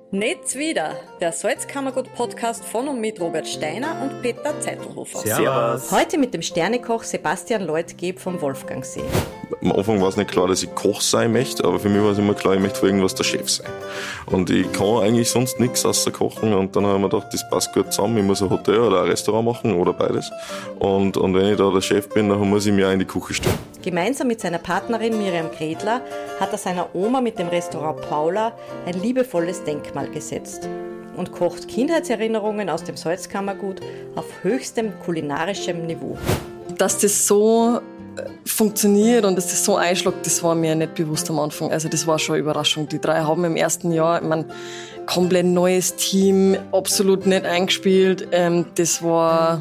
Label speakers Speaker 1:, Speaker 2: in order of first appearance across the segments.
Speaker 1: Netz wieder, der Salzkammergut-Podcast von und mit Robert Steiner und Peter Zeitelhofer.
Speaker 2: Servus.
Speaker 1: Heute mit dem Sternekoch Sebastian Leutgeb vom Wolfgangsee.
Speaker 3: Am Anfang war es nicht klar, dass ich Koch sein möchte, aber für mich war es immer klar, ich möchte für irgendwas der Chef sein. Und ich kann eigentlich sonst nichts außer kochen und dann habe ich mir gedacht, das passt gut zusammen, ich muss ein Hotel oder ein Restaurant machen oder beides. Und wenn ich da der Chef bin, dann muss ich mich auch in die Küche stellen.
Speaker 1: Gemeinsam mit seiner Partnerin Miriam Gredler hat er seiner Oma mit dem Restaurant Paula ein liebevolles Denkmal gesetzt und kocht Kindheitserinnerungen aus dem Salzkammergut auf höchstem kulinarischem Niveau.
Speaker 4: Dass das so funktioniert und dass das so einschlägt, das war mir nicht bewusst am Anfang. Also das war schon eine Überraschung. Die drei haben im ersten Jahr, komplett neues Team, absolut nicht eingespielt. Das war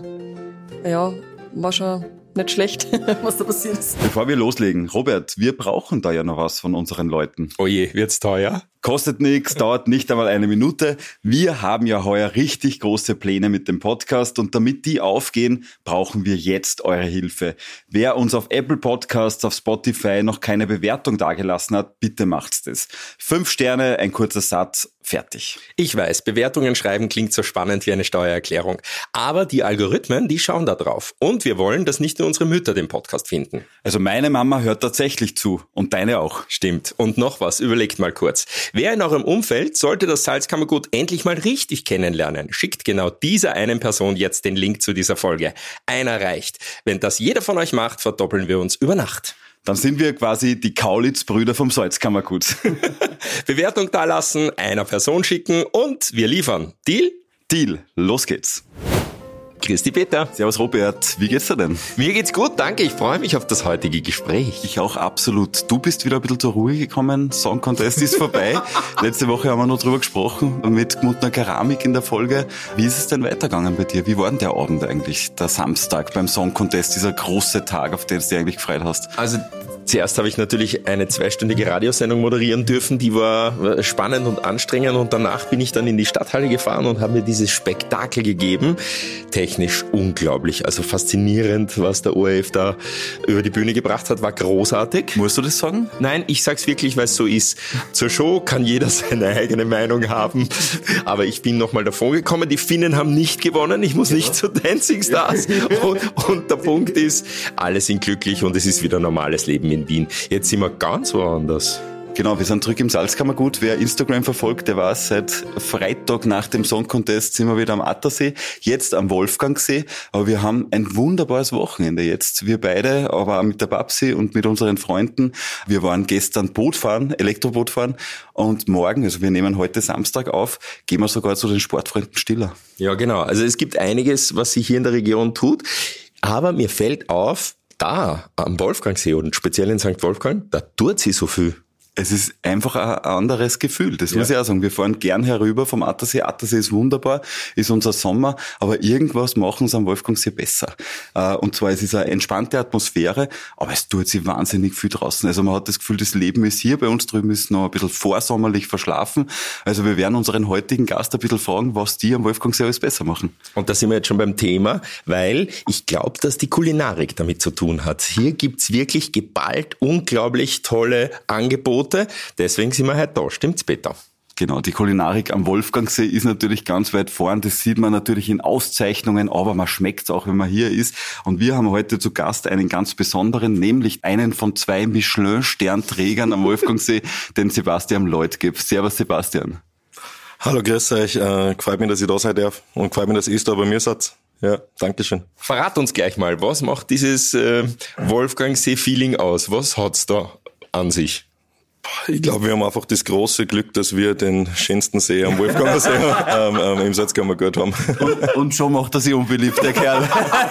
Speaker 4: schon nicht schlecht, was da passiert ist.
Speaker 2: Bevor wir loslegen, Robert, wir brauchen da ja noch was von unseren Leuten.
Speaker 5: Oh je, wird's teuer?
Speaker 2: Kostet nichts, dauert nicht einmal eine Minute. Wir haben ja heuer richtig große Pläne mit dem Podcast und damit die aufgehen, brauchen wir jetzt eure Hilfe. Wer uns auf Apple Podcasts, auf Spotify noch keine Bewertung dagelassen hat, bitte macht's das. 5 Sterne, ein kurzer Satz, fertig.
Speaker 5: Ich weiß, Bewertungen schreiben klingt so spannend wie eine Steuererklärung. Aber die Algorithmen, die schauen da drauf. Und wir wollen, dass nicht nur unsere Mütter den Podcast finden.
Speaker 2: Also meine Mama hört tatsächlich zu und deine auch.
Speaker 5: Stimmt. Und noch was, überlegt mal kurz. Wer in eurem Umfeld sollte das Salzkammergut endlich mal richtig kennenlernen? Schickt genau dieser einen Person jetzt den Link zu dieser Folge. Einer reicht. Wenn das jeder von euch macht, verdoppeln wir uns über Nacht.
Speaker 2: Dann sind wir quasi die Kaulitz-Brüder vom Salzkammergut.
Speaker 5: Bewertung dalassen, einer Person schicken und wir liefern. Deal?
Speaker 2: Deal. Los geht's.
Speaker 5: Christi Peter.
Speaker 2: Servus Robert, wie geht's dir denn?
Speaker 5: Mir geht's gut, danke. Ich freue mich auf das heutige Gespräch.
Speaker 2: Ich auch absolut. Du bist wieder ein bisschen zur Ruhe gekommen. Song Contest ist vorbei. Letzte Woche haben wir noch drüber gesprochen mit Gmundner Keramik in der Folge. Wie ist es denn weitergegangen bei dir? Wie war denn der Abend eigentlich, der Samstag beim Song Contest, dieser große Tag, auf den du dich eigentlich gefreut hast?
Speaker 5: Also zuerst habe ich natürlich eine 2-stündige Radiosendung moderieren dürfen, die war spannend und anstrengend und danach bin ich dann in die Stadthalle gefahren und habe mir dieses Spektakel gegeben. Technisch unglaublich, also faszinierend, was der ORF da über die Bühne gebracht hat, war großartig.
Speaker 2: Musst du das sagen?
Speaker 5: Nein, ich sag's wirklich, weil es so ist. Zur Show kann jeder seine eigene Meinung haben, aber ich bin nochmal davon gekommen, die Finnen haben nicht gewonnen, ich muss nicht zu Dancing Stars und der Punkt ist, alle sind glücklich und es ist wieder normales Leben in Wien. Jetzt sind wir ganz woanders.
Speaker 2: Genau, wir sind zurück im Salzkammergut. Wer Instagram verfolgt, der weiß, seit Freitag nach dem Song Contest sind wir wieder am Attersee, jetzt am Wolfgangsee. Aber wir haben ein wunderbares Wochenende jetzt. Wir beide, aber auch mit der Babsi und mit unseren Freunden. Wir waren gestern Bootfahren, Elektrobootfahren und morgen, also wir nehmen heute Samstag auf, gehen wir sogar zu den Sportfreunden Stiller.
Speaker 5: Ja, genau. Also es gibt einiges, was sich hier in der Region tut. Aber mir fällt auf, da am Wolfgangsee und speziell in St. Wolfgang, da tut sie so viel.
Speaker 2: Es ist einfach ein anderes Gefühl, das muss ich auch sagen. Wir fahren gern herüber vom Attersee. Attersee ist wunderbar, ist unser Sommer, aber irgendwas machen sie am Wolfgangsee besser. Und zwar, es ist eine entspannte Atmosphäre, aber es tut sich wahnsinnig viel draußen. Also man hat das Gefühl, das Leben ist hier, bei uns drüben ist noch ein bisschen vorsommerlich verschlafen. Also wir werden unseren heutigen Gast ein bisschen fragen, was die am Wolfgangsee alles besser machen.
Speaker 5: Und da sind wir jetzt schon beim Thema, weil ich glaube, dass die Kulinarik damit zu tun hat. Hier gibt's wirklich geballt unglaublich tolle Angebote. Deswegen sind wir heute da. Stimmt's, Peter?
Speaker 2: Genau, die Kulinarik am Wolfgangsee ist natürlich ganz weit vorn. Das sieht man natürlich in Auszeichnungen, aber man schmeckt's auch, wenn man hier ist. Und wir haben heute zu Gast einen ganz besonderen, nämlich einen von 2 Michelin-Sternträgern am Wolfgangsee, den Sebastian Leutgeb. Servus, Sebastian.
Speaker 3: Hallo, grüß euch. Gefreut mich, dass ich da sein darf und gefreut mich, dass ihr da bei mir seid. Ja, dankeschön.
Speaker 5: Verrat uns gleich mal, was macht dieses Wolfgangsee-Feeling aus? Was hat's da an sich?
Speaker 3: Ich glaube, wir haben einfach das große Glück, dass wir den schönsten See am Wolfgangsee im Salzkammergut haben.
Speaker 2: Und schon macht er sich unbeliebt, der Kerl.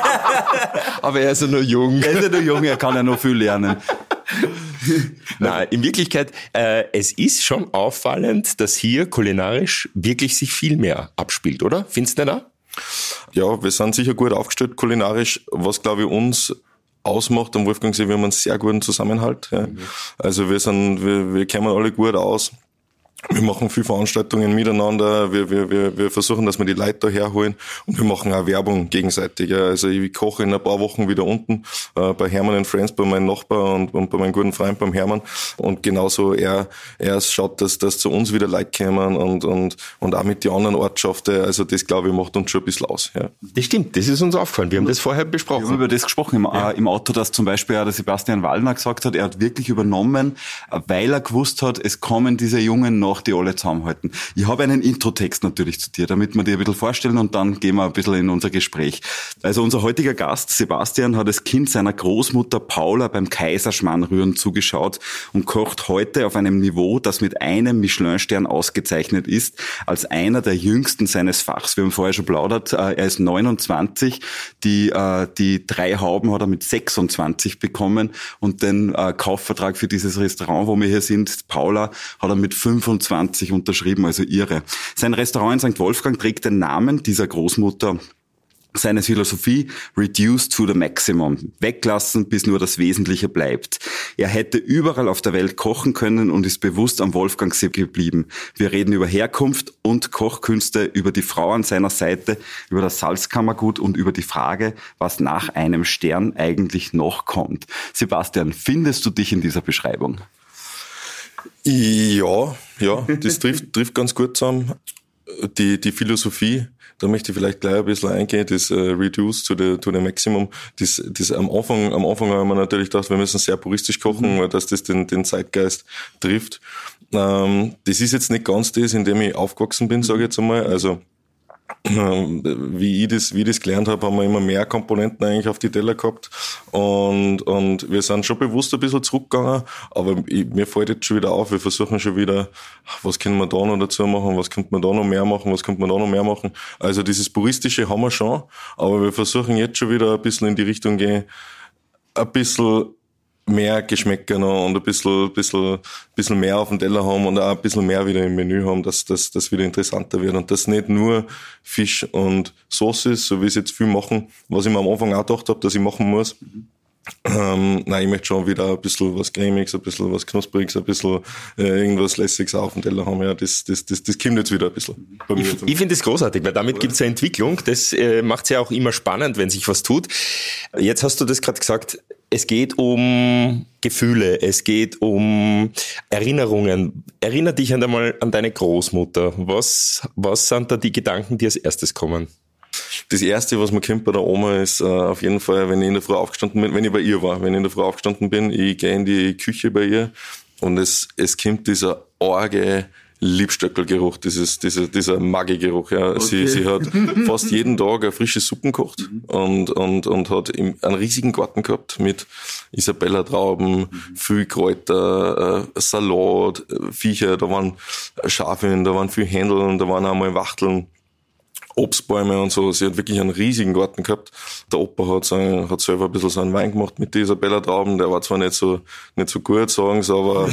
Speaker 5: Aber er ist ja nur jung.
Speaker 2: Er kann ja noch viel lernen.
Speaker 5: Nein, in Wirklichkeit, es ist schon auffallend, dass hier kulinarisch wirklich sich viel mehr abspielt, oder? Findest du nicht auch?
Speaker 3: Ja, wir sind sicher gut aufgestellt kulinarisch, was glaube ich uns ausmacht am Wolfgangsee, wir haben einen sehr guten Zusammenhalt. Ja. Also wir kommen alle gut aus. Wir machen viele Veranstaltungen miteinander, wir versuchen, dass wir die Leute da herholen und wir machen auch Werbung gegenseitig. Also ich koche in ein paar Wochen wieder unten bei Hermann & Friends, bei meinem Nachbar und bei meinem guten Freund beim Hermann, und genauso er schaut, dass zu uns wieder Leute kommen und auch mit den anderen Ortschaften. Also das, glaube ich, macht uns schon ein bisschen aus. Ja.
Speaker 5: Das stimmt, das ist uns aufgefallen. Wir haben das vorher besprochen.
Speaker 2: Wir haben über das gesprochen im Auto, dass zum Beispiel auch der Sebastian Wallner gesagt hat, er hat wirklich übernommen, weil er gewusst hat, es kommen diese Jungen noch, die alle zusammenhalten. Ich habe einen Introtext natürlich zu dir, damit wir dir ein bisschen vorstellen und dann gehen wir ein bisschen in unser Gespräch. Also unser heutiger Gast, Sebastian, hat als Kind seiner Großmutter Paula beim Kaiserschmarrnrühren zugeschaut und kocht heute auf einem Niveau, das mit einem Michelin-Stern ausgezeichnet ist, als einer der jüngsten seines Fachs. Wir haben vorher schon plaudert, er ist 29, die 3 Hauben hat er mit 26 bekommen und den Kaufvertrag für dieses Restaurant, wo wir hier sind, Paula, hat er mit 25 unterschrieben, also irre. Sein Restaurant in St. Wolfgang trägt den Namen dieser Großmutter. Seine Philosophie, reduce to the maximum, weglassen, bis nur das Wesentliche bleibt. Er hätte überall auf der Welt kochen können und ist bewusst am Wolfgangsee geblieben. Wir reden über Herkunft und Kochkünste, über die Frau an seiner Seite, über das Salzkammergut und über die Frage, was nach einem Stern eigentlich noch kommt. Sebastian, findest du dich in dieser Beschreibung?
Speaker 3: Ja, das trifft ganz gut zusammen. Die Philosophie, da möchte ich vielleicht gleich ein bisschen eingehen, das Reduce to the Maximum. Das am Anfang haben wir natürlich gedacht, wir müssen sehr puristisch kochen, dass das den Zeitgeist trifft. Das ist jetzt nicht ganz das, in dem ich aufgewachsen bin, sage ich jetzt einmal. Also wie ich das gelernt habe, haben wir immer mehr Komponenten eigentlich auf die Teller gehabt und wir sind schon bewusst ein bisschen zurückgegangen, aber mir fällt jetzt schon wieder auf, wir versuchen schon wieder, was können wir da noch dazu machen, was könnte man da noch mehr machen, was könnte man da noch mehr machen. Also dieses Puristische haben wir schon, aber wir versuchen jetzt schon wieder ein bisschen in die Richtung gehen, ein bisschen mehr Geschmäcker noch und ein bisschen mehr auf dem Teller haben und auch ein bisschen mehr wieder im Menü haben, dass das wieder interessanter wird und das nicht nur Fisch und Sauce ist, so wie es jetzt viel machen, was ich mir am Anfang auch gedacht habe, dass ich machen muss. Nein, ich möchte schon wieder ein bisschen was Cremiges, ein bisschen was Knuspriges, ein bisschen irgendwas Lässiges auf dem Teller haben. Ja, das kommt jetzt wieder ein bisschen bei mir.
Speaker 5: Ich finde das großartig, weil damit gibt es eine Entwicklung. Das macht es ja auch immer spannend, wenn sich was tut. Jetzt hast du das gerade gesagt, es geht um Gefühle, es geht um Erinnerungen. Erinner dich einmal an deine Großmutter. Was sind da die Gedanken, die als erstes kommen?
Speaker 3: Das Erste, was mir kommt bei der Oma, ist auf jeden Fall, wenn ich in der Früh aufgestanden bin, wenn ich bei ihr war, wenn ich in der Früh aufgestanden bin, ich gehe in die Küche bei ihr und es kommt dieser arge Liebstöckelgeruch, dieser Maggi-Geruch. Ja. Okay. Sie hat fast jeden Tag eine frische Suppen gekocht und hat einen riesigen Garten gehabt mit Isabella-Trauben, viel Kräuter, Salat, Viecher, da waren Schafe, da waren viel Händeln, da waren auch mal Wachteln, Obstbäume und so. Sie hat wirklich einen riesigen Garten gehabt. Der Opa hat selber ein bisschen so einen Wein gemacht mit dieser Isabella-Trauben. Der war zwar nicht so gut, sagen sie, aber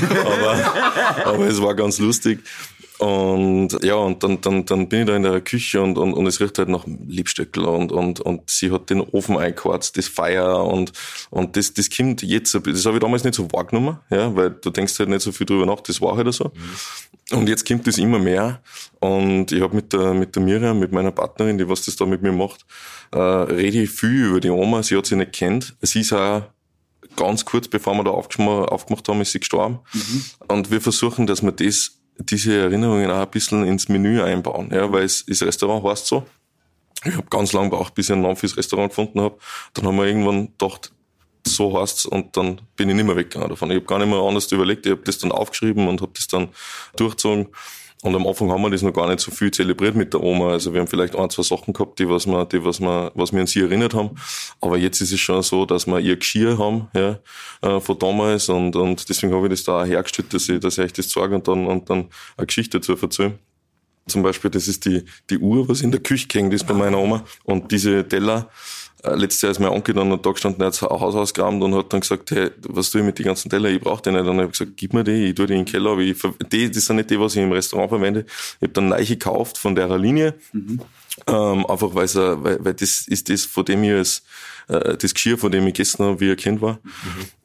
Speaker 3: es war ganz lustig. Und ja, und dann bin ich da in der Küche und es riecht halt nach Liebstöckel und sie hat den Ofen eingeharzt, das Feuer und das kommt jetzt, das habe ich damals nicht so wahrgenommen, ja, weil du denkst halt nicht so viel drüber nach, das war halt so. Und jetzt kommt das immer mehr und ich habe mit der Miriam, mit meiner Partnerin, die was das da mit mir macht, rede ich viel über die Oma, sie hat sie nicht kennt. Sie ist auch ganz kurz, bevor wir da aufgemacht haben, ist sie gestorben. Und wir versuchen, dass wir diese Erinnerungen auch ein bisschen ins Menü einbauen, ja, weil das Restaurant heißt so. Ich habe ganz lange gebraucht, bis ich einen Namen fürs Restaurant gefunden habe. Dann haben wir irgendwann gedacht, so heißt's, und dann bin ich nicht mehr weggegangen davon. Ich habe gar nicht mehr anders überlegt, ich habe das dann aufgeschrieben und habe das dann durchgezogen. Und am Anfang haben wir das noch gar nicht so viel zelebriert mit der Oma. Also wir haben vielleicht 1, 2 Sachen gehabt, was wir an sie erinnert haben. Aber jetzt ist es schon so, dass wir ihr Geschirr haben, ja, von damals. Und deswegen habe ich das da auch hergestellt, dass ich euch das zeige und dann eine Geschichte dazu erzähle. Zum Beispiel, das ist die Uhr, was in der Küche hängt ist bei meiner Oma. Und diese Teller, letztes Jahr ist mein Onkel dann da gestanden, der hat das Haus ausgeräumt und hat dann gesagt, hey, was tue ich mit den ganzen Teller? Ich brauche die nicht. Und dann habe ich gesagt, gib mir die, ich tue die in den Keller. Aber das sind nicht die, was ich im Restaurant verwende. Ich habe dann Leiche gekauft von der Linie. Einfach weil das ist das, von dem ich das Geschirr, von dem ich gegessen habe, wie er Kind war.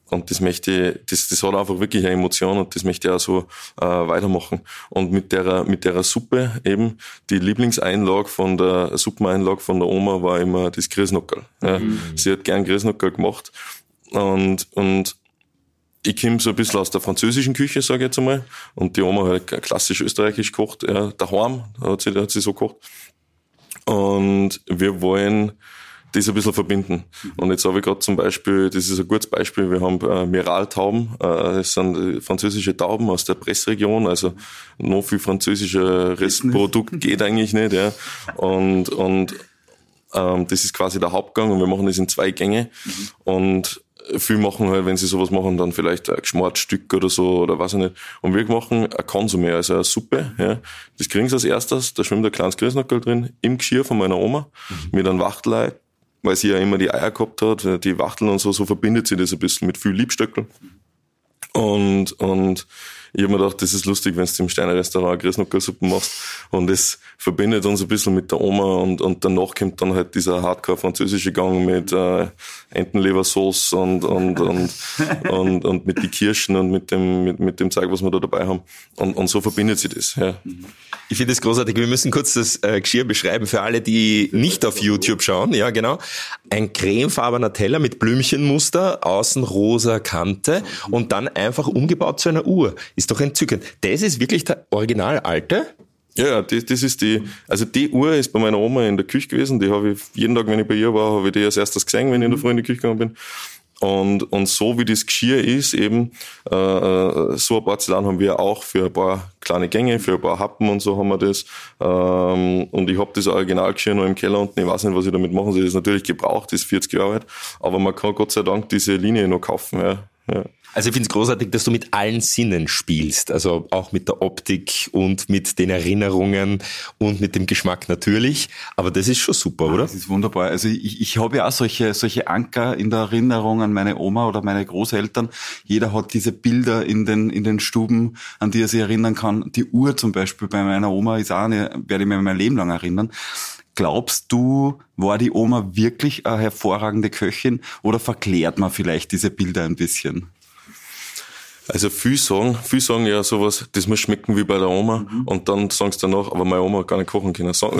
Speaker 3: Und das möchte ich, das hat einfach wirklich eine Emotion und das möchte ich auch so weitermachen. Und mit der Suppe eben, die Lieblingseinlage von der Suppeneinlage von der Oma war immer das Grießnockerl. Ja. Sie hat gern Grießnockerl gemacht und ich komme so ein bisschen aus der französischen Küche, sage ich jetzt einmal. Und die Oma hat klassisch österreichisch gekocht, ja, daheim hat sie so gekocht. Und wir wollen das ein bisschen verbinden. Und jetzt habe ich gerade zum Beispiel, das ist ein gutes Beispiel, wir haben Miraltauben, das sind französische Tauben aus der Pressregion, also noch viel französischer Restprodukt geht eigentlich nicht, ja. Und das ist quasi der Hauptgang und wir machen das in 2 Gänge. Und viel machen halt, wenn sie sowas machen, dann vielleicht ein geschmortes Stück oder so, oder weiß ich nicht. Und wir machen ein Konsumé, also eine Suppe, ja. Das kriegen sie als erstes, da schwimmt ein kleines Grießnockerl drin, im Geschirr von meiner Oma, mit einem Wachtelei, weil sie ja immer die Eier gehabt hat, die Wachteln und so verbindet sie das ein bisschen mit viel Liebstöckel. Und ich habe mir gedacht, das ist lustig, wenn du im Steiner Restaurant Grießnockerlsuppen machst. Und das verbindet uns ein bisschen mit der Oma und danach kommt dann halt dieser hardcore-französische Gang mit Entenlebersauce und mit die Kirschen und mit dem Zeug, was wir da dabei haben. Und so verbindet sich das, ja.
Speaker 5: Ich finde das großartig. Wir müssen kurz das Geschirr beschreiben für alle, die nicht auf YouTube schauen. Ja, genau. Ein cremefarbener Teller mit Blümchenmuster, außen rosa Kante und dann einfach umgebaut zu einer Uhr. Ist doch entzückend. Das ist wirklich der original alte?
Speaker 3: Ja, das ist die Uhr ist bei meiner Oma in der Küche gewesen. Die habe ich jeden Tag, wenn ich bei ihr war, habe ich die als erstes gesehen, wenn ich in der Früh in die Küche gegangen bin. Und so wie das Geschirr ist, eben, so ein Porzellan haben wir auch für ein paar kleine Gänge, für ein paar Happen und so haben wir das. Und ich habe das Originalgeschirr noch im Keller unten. Ich weiß nicht, was ich damit machen soll. Das ist natürlich gebraucht, das ist 40 Jahre alt. Aber man kann Gott sei Dank diese Linie noch kaufen, ja.
Speaker 5: Also ich finde es großartig, dass du mit allen Sinnen spielst, also auch mit der Optik und mit den Erinnerungen und mit dem Geschmack natürlich, aber das ist schon super, oder?
Speaker 2: Das ist wunderbar. Also ich habe ja auch solche Anker in der Erinnerung an meine Oma oder meine Großeltern. Jeder hat diese Bilder in den Stuben, an die er sich erinnern kann. Die Uhr zum Beispiel bei meiner Oma ist auch eine, werde ich mir mein Leben lang erinnern. Glaubst du, war die Oma wirklich eine hervorragende Köchin oder verklärt man vielleicht diese Bilder ein bisschen?
Speaker 3: Also viel sagen ja sowas, das muss schmecken wie bei der Oma und dann sagen sie danach, aber meine Oma hat gar nicht kochen können. Es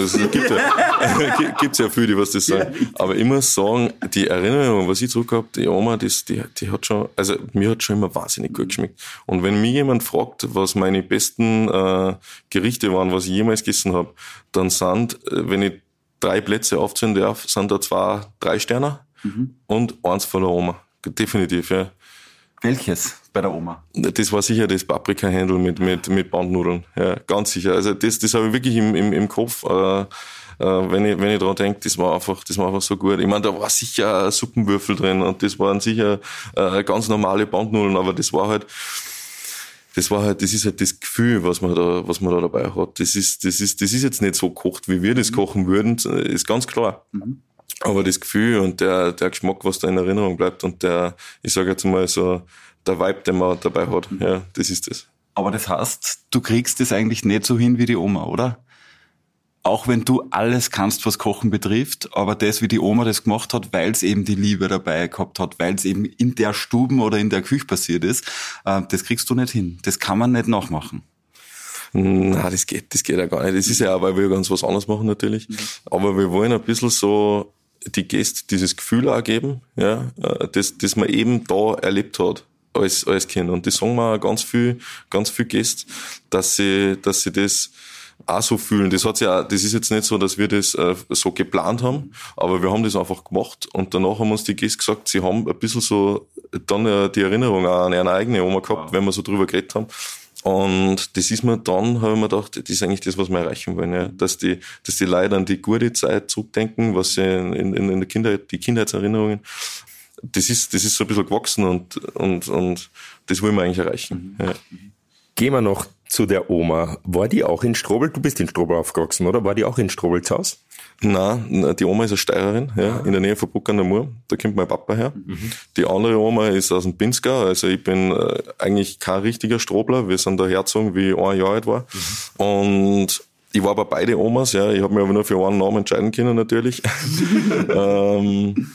Speaker 3: gibt's ja viele, die was das sagen. Aber ich muss sagen, die Erinnerung, was ich zurück habe, die Oma, die hat schon, also mir hat schon immer wahnsinnig gut geschmeckt. Und wenn mich jemand fragt, was meine besten Gerichte waren, was ich jemals gegessen habe, dann sind, wenn ich 3 Plätze aufzählen darf, sind da 2 3-Sterner und 1 von der Oma. Definitiv, ja.
Speaker 2: Welches bei der Oma?
Speaker 3: Das war sicher das Paprika-Händel mit Bandnudeln. Ja, ganz sicher. Also das habe ich wirklich im Kopf, wenn ich dran denke, das war einfach so gut. Ich meine, da war sicher ein Suppenwürfel drin und das waren sicher ganz normale Bandnudeln, aber das ist halt das Gefühl, was man da dabei hat. Das ist jetzt nicht so gekocht, wie wir das kochen würden, ist ganz klar. Aber das Gefühl und der Geschmack, was da in Erinnerung bleibt und ich sage jetzt mal so, der Vibe, den man dabei hat, ja, das ist das.
Speaker 2: Aber das heißt, du kriegst das eigentlich nicht so hin wie die Oma, oder? Auch wenn du alles kannst, was Kochen betrifft, aber das, wie die Oma das gemacht hat, weil es eben die Liebe dabei gehabt hat, weil es eben in der Stuben oder in der Küche passiert ist, das kriegst du nicht hin. Das kann man nicht nachmachen.
Speaker 3: Na, das geht ja gar nicht. Das ist ja auch, weil wir ganz was anderes machen natürlich. Aber wir wollen ein bisschen so die Gäste dieses Gefühl auch geben, ja, das man eben da erlebt hat als Kind. Und das sagen wir auch ganz viel Gäste, dass sie das auch so fühlen. Das ist jetzt nicht so, dass wir das so geplant haben, aber wir haben das einfach gemacht und danach haben uns die Gäste gesagt, sie haben ein bisschen so dann die Erinnerung auch an ihre eigene Oma gehabt, wenn wir so drüber geredet haben. Und das ist mir dann, habe ich mir gedacht, das ist eigentlich das, was wir erreichen wollen, ja. Dass die Leute an die gute Zeit zurückdenken, was sie in der Kindheit, die Kindheitserinnerungen, das ist so ein bisschen gewachsen und das wollen wir eigentlich erreichen, ja.
Speaker 5: Gehen wir noch zu der Oma. War die auch in Strobl? Du bist in Strobl aufgewachsen, oder? War die auch in Strobl zu Hause?
Speaker 3: Nein, die Oma ist eine Steirerin, ja, in der Nähe von Bruck an der Mur. Da kommt mein Papa her. Die andere Oma ist aus dem Pinzgau. Also ich bin eigentlich kein richtiger Strobler. Wir sind da hergezogen, wie ich 1 Jahr alt war. Und ich war bei beide Omas, ja. Ich habe mich aber nur für einen Namen entscheiden können, natürlich.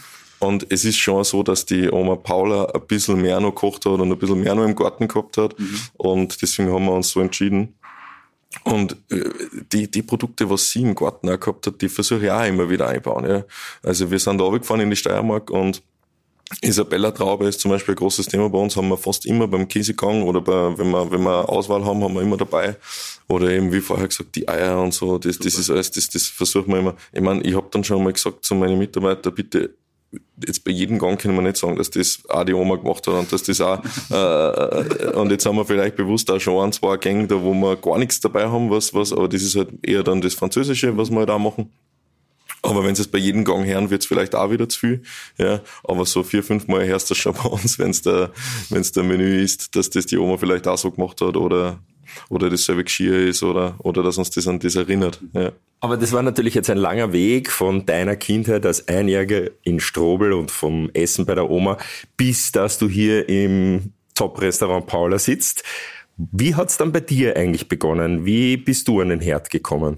Speaker 3: Und es ist schon so, dass die Oma Paula ein bisschen mehr noch gekocht hat und ein bisschen mehr noch im Garten gehabt hat. Und deswegen haben wir uns so entschieden. Und die Produkte, was sie im Garten auch gehabt hat, die versuche ich auch immer wieder einbauen. Ja. Also wir sind da runtergefahren in die Steiermark und Isabella-Traube ist zum Beispiel ein großes Thema bei uns, haben wir fast immer beim Käsegang oder wenn wir Auswahl haben wir immer dabei. Oder eben, wie vorher gesagt, die Eier und so, das ist alles, das versuchen wir immer. Ich meine, ich habe dann schon mal gesagt zu meinen Mitarbeitern, bitte, jetzt bei jedem Gang können wir nicht sagen, dass das auch die Oma gemacht hat und dass das auch, und jetzt haben wir vielleicht bewusst auch schon 1, 2 Gänge da, wo wir gar nichts dabei haben, aber das ist halt eher dann das Französische, was wir halt auch machen. Aber wenn es bei jedem Gang hören, wird es vielleicht auch wieder zu viel. Ja, aber so 4, 5 Mal hörst du schon bei uns, wenn's der Menü ist, dass das die Oma vielleicht auch so gemacht hat oder dasselbe Geschirr ist oder dass uns das an das erinnert. Ja.
Speaker 5: Aber das war natürlich jetzt ein langer Weg von deiner Kindheit als Einjährige in Strobl und vom Essen bei der Oma, bis dass du hier im Top-Restaurant Paula sitzt. Wie hat's dann bei dir eigentlich begonnen? Wie bist du an den Herd gekommen?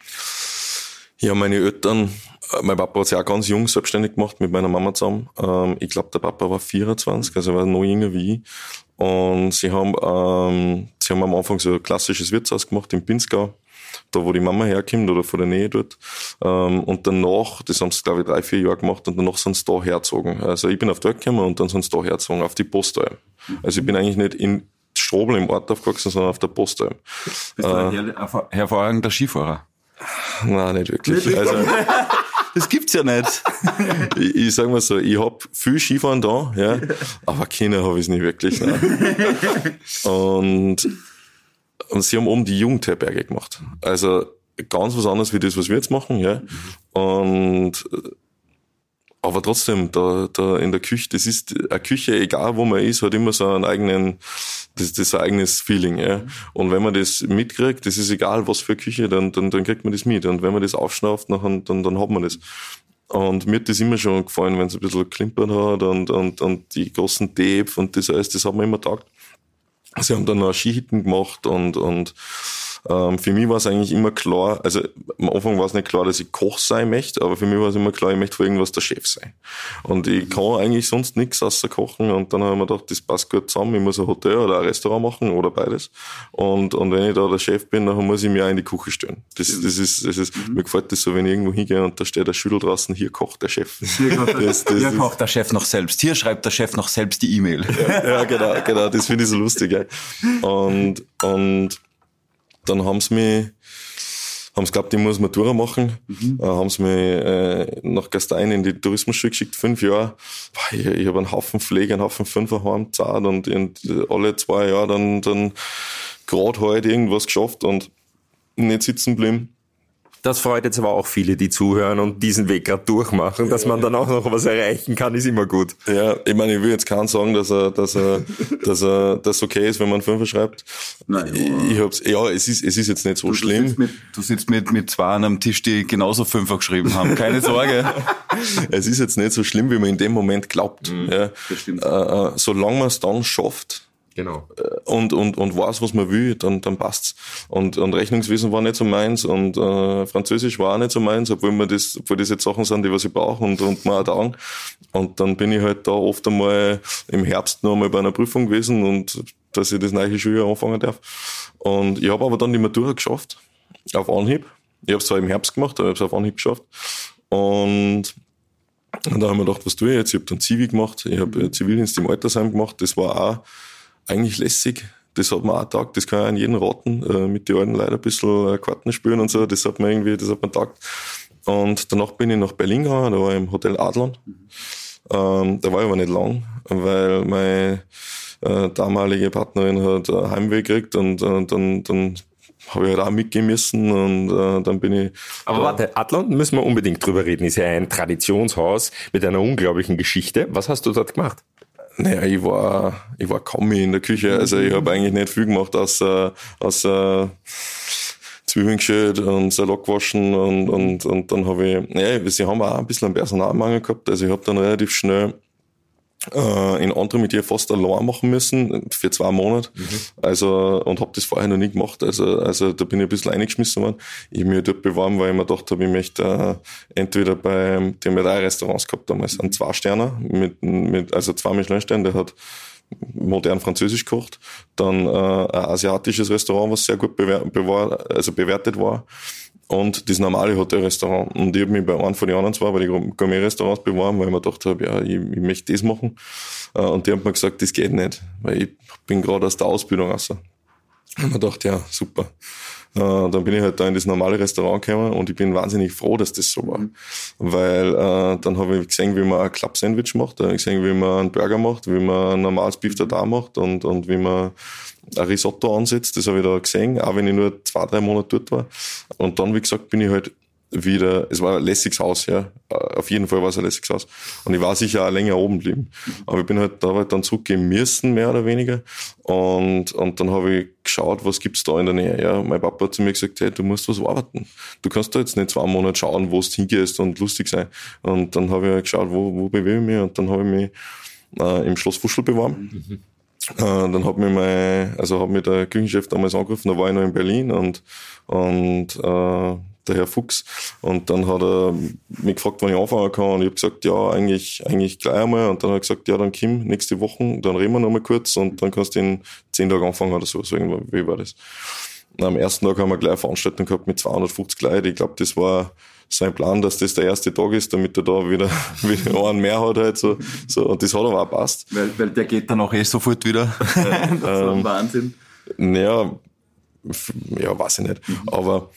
Speaker 3: Ja, meine Eltern, mein Papa hat sich auch ganz jung selbstständig gemacht mit meiner Mama zusammen. Ich glaube, der Papa war 24, also er war noch jünger wie ich. Und sie haben am Anfang so ein klassisches Wirtshaus gemacht in Pinzgau, da wo die Mama herkommt oder von der Nähe dort. Und danach, das haben sie glaube ich 3, 4 Jahre gemacht und danach sind sie da hergezogen. Also ich bin auf die Welt gekommen und dann sind sie da hergezogen, auf die Postalm. Also ich bin eigentlich nicht in Strobl im Ort aufgewachsen, sondern auf der Postalm.
Speaker 2: Bist du ein hervorragender Skifahrer?
Speaker 3: Nein, nicht wirklich. Also,
Speaker 2: das gibt's ja nicht.
Speaker 3: Ich sag mal so, ich hab viel Skifahren da, ja, aber Kinder habe ich nicht wirklich. Nein. Und sie haben oben die Jugendherberge gemacht. Also ganz was anderes wie das, was wir jetzt machen, ja. Und aber trotzdem, da in der Küche, das ist eine Küche, egal wo man ist, hat immer so einen eigenen, das ist ein eigenes Feeling, ja. Und wenn man das mitkriegt, das ist egal, was für eine Küche, dann kriegt man das mit. Und wenn man das aufschnauft, dann hat man das. Und mir hat das immer schon gefallen, wenn es ein bisschen klimpert hat und die großen Däpf und das alles, das hat mir immer taugt. Sie haben dann noch Skihütten gemacht und für mich war es eigentlich immer klar, also am Anfang war es nicht klar, dass ich Koch sein möchte, aber für mich war es immer klar, ich möchte für irgendwas der Chef sein. Und ich kann eigentlich sonst nichts außer kochen und dann habe ich mir gedacht, das passt gut zusammen, ich muss ein Hotel oder ein Restaurant machen oder beides. Und wenn ich da der Chef bin, dann muss ich mich auch in die Küche stellen. Das ist, mir gefällt das so, wenn ich irgendwo hingehe und da steht der Schüttel draußen, hier kocht der Chef.
Speaker 2: Hier kocht der Chef noch selbst, hier schreibt der Chef noch selbst die E-Mail.
Speaker 3: Ja, genau, das finde ich so lustig. Ja. Und dann haben sie glaubt, ich muss Matura machen, haben sie mich nach Gastein in die Tourismusschule geschickt, 5 Jahre. Ich habe einen Haufen Pflege, einen Haufen Fünfer heimgezahlt und alle 2 Jahre dann gerade halt irgendwas geschafft und nicht sitzen geblieben.
Speaker 5: Das freut jetzt aber auch viele, die zuhören und diesen Weg gerade durchmachen, dass man dann auch noch was erreichen kann, ist immer gut.
Speaker 3: Ja, ich meine, ich will jetzt keinen sagen, dass das okay ist, wenn man 5 schreibt.
Speaker 2: Nein,
Speaker 3: es ist jetzt nicht so schlimm.
Speaker 2: Du sitzt mit 2 an einem Tisch, die genauso 5 geschrieben haben. Keine Sorge.
Speaker 3: Es ist jetzt nicht so schlimm, wie man in dem Moment glaubt. Ja.
Speaker 2: Das stimmt.
Speaker 3: Solange man es dann schafft,
Speaker 5: genau.
Speaker 3: Und weiß, was man will, dann passt's. Und Rechnungswesen war nicht so meins und Französisch war auch nicht so meins, obwohl das jetzt Sachen sind, die was ich brauche und mir auch taugen. Und dann bin ich halt da oft einmal im Herbst noch einmal bei einer Prüfung gewesen und dass ich das neue Schuljahr anfangen darf. Und ich habe aber dann die Matura geschafft, auf Anhieb. Ich habe es zwar im Herbst gemacht, aber ich habe es auf Anhieb geschafft. Und da habe ich mir gedacht, was tue ich jetzt? Ich habe dann Zivi gemacht, ich habe Zivildienst im Altersheim gemacht, das war auch eigentlich lässig. Das hat mir auch taugt, das kann ich an jeden raten, mit den alten Leuten ein bisschen Karten spielen und so, das hat mir taugt. Und danach bin ich nach Berlin gegangen, da war ich im Hotel Adlon. Da war ich aber nicht lang, weil meine damalige Partnerin hat Heimweh gekriegt und dann habe ich halt auch mitgehen müssen und dann bin ich...
Speaker 5: Aber warte, Adlon müssen wir unbedingt drüber reden, ist ja ein Traditionshaus mit einer unglaublichen Geschichte. Was hast du dort gemacht?
Speaker 3: Naja, ich war kaum in der Küche, also ich habe eigentlich nicht viel gemacht, außer Zwiebeln geschält und Salat gewaschen und dann habe ich, sie haben auch ein bisschen einen Personalmangel gehabt, also ich habe dann relativ schnell in anderen mit ihr fast allein machen müssen, für 2 Monate. Also, und habe das vorher noch nie gemacht. Also da bin ich ein bisschen eingeschmissen worden. Ich habe mich dort beworben, weil ich mir gedacht habe, ich möchte entweder die haben ja 3 Restaurants gehabt damals, einen 2-Sterner, also 2 Michelin-Sterne, der hat modern Französisch gekocht, dann ein asiatisches Restaurant, was sehr gut bewertet war, und das normale Hotelrestaurant. Und ich habe mich bei einem von den anderen 2, bei den Gourmet-Restaurants beworben, weil ich mir gedacht habe, ja, ich möchte das machen. Und die haben mir gesagt, das geht nicht, weil ich bin gerade aus der Ausbildung raus. Und ich mir gedacht, ja, super. Dann bin ich halt da in das normale Restaurant gekommen und ich bin wahnsinnig froh, dass das so war. Weil dann habe ich gesehen, wie man ein Club-Sandwich macht, dann habe ich gesehen, wie man einen Burger macht, wie man ein normales Beef Tartare macht und wie man ein Risotto ansetzt. Das habe ich da gesehen, auch wenn ich nur 2-3 Monate dort war. Und dann, wie gesagt, bin ich halt wieder, es war ein lässiges Haus, ja. Auf jeden Fall war es ein lässiges Haus. Und ich war sicher auch länger oben geblieben. Aber ich bin halt da dann zurückgehen müssen, mehr oder weniger. Und dann habe ich geschaut, was gibt's da in der Nähe. Ja, mein Papa hat zu mir gesagt, hey, du musst was arbeiten. Du kannst da jetzt nicht 2 Monate schauen, wo du hingehst und lustig sein. Und dann habe ich halt geschaut, wo bewege ich mich. Und dann habe ich mich im Schloss Fuschl beworben. Dann hat mich der Küchenchef damals angerufen, da war ich noch in Berlin und der Herr Fuchs, und dann hat er mich gefragt, wann ich anfangen kann, und ich habe gesagt, ja, eigentlich gleich einmal, und dann hat er gesagt, ja, dann Kim, nächste Woche, dann reden wir noch mal kurz und dann kannst du in 10 Tagen anfangen oder so wie war das? Und am ersten Tag haben wir gleich eine Veranstaltung gehabt mit 250 Leuten. Ich glaube, das war sein Plan, dass das der erste Tag ist, damit er da wieder einen mehr hat halt so, und das hat aber auch gepasst.
Speaker 2: Weil der geht dann auch sofort wieder. Das ist ein Wahnsinn.
Speaker 3: Naja, weiß ich nicht. Aber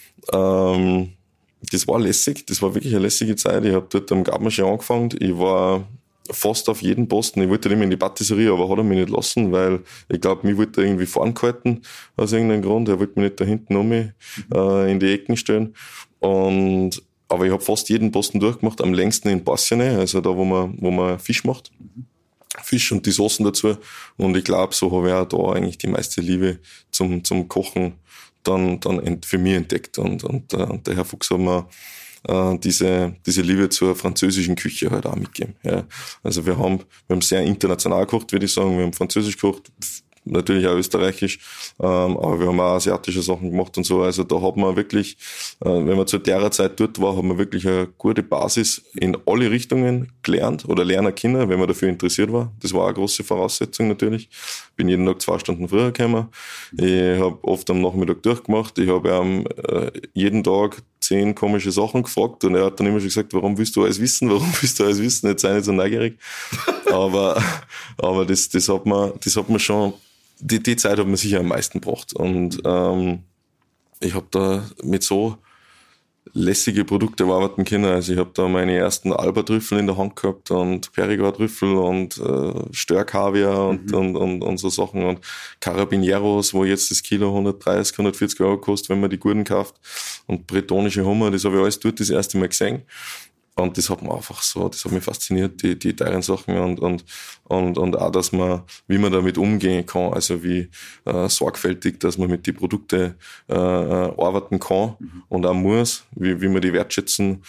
Speaker 3: das war lässig, das war wirklich eine lässige Zeit. Ich habe dort am Gartenmarché angefangen. Ich war fast auf jeden Posten. Ich wollte nicht mehr in die Patisserie, aber hat er mich nicht lassen, weil ich glaube, mich wollte er irgendwie vorn gehalten, aus irgendeinem Grund. Er wollte mich nicht da hinten in die Ecken stellen. Aber ich habe fast jeden Posten durchgemacht, am längsten in Passione, also da, wo man Fisch macht. Fisch und die Soßen dazu. Und ich glaube, so habe ich auch da eigentlich die meiste Liebe zum Kochen dann für mich entdeckt. Und der Herr Fuchs hat mir diese Liebe zur französischen Küche halt auch mitgegeben. Ja. Also wir haben sehr international gekocht, würde ich sagen. Wir haben Französisch gekocht, natürlich auch österreichisch, aber wir haben auch asiatische Sachen gemacht und so. Also da hat man wirklich, wenn man zu der Zeit dort war, hat man wirklich eine gute Basis in alle Richtungen gelernt oder lernen können, wenn man dafür interessiert war. Das war eine große Voraussetzung natürlich. Bin jeden Tag 2 Stunden früher gekommen. Ich habe oft am Nachmittag durchgemacht. Ich habe jeden Tag 10 komische Sachen gefragt und er hat dann immer schon gesagt, warum willst du alles wissen? Jetzt sei nicht so neugierig. aber das hat man schon, die Zeit hat man sicher am meisten gebracht. Und ich habe da mit so lässige Produkte arbeiten können. Also ich habe da meine ersten Alba-Trüffel in der Hand gehabt und Perigord-Trüffel und Störkaviar und so Sachen und Carabineros, wo jetzt das Kilo 130, 140 Euro kostet, wenn man die guten kauft, und bretonische Hummer, das habe ich alles dort das erste Mal gesehen. Und das hat mir einfach so, das hat mich fasziniert, die teuren Sachen und auch, wie man damit umgehen kann, also wie sorgfältig, dass man mit die Produkte arbeiten kann und auch muss, wie man die wertschätzen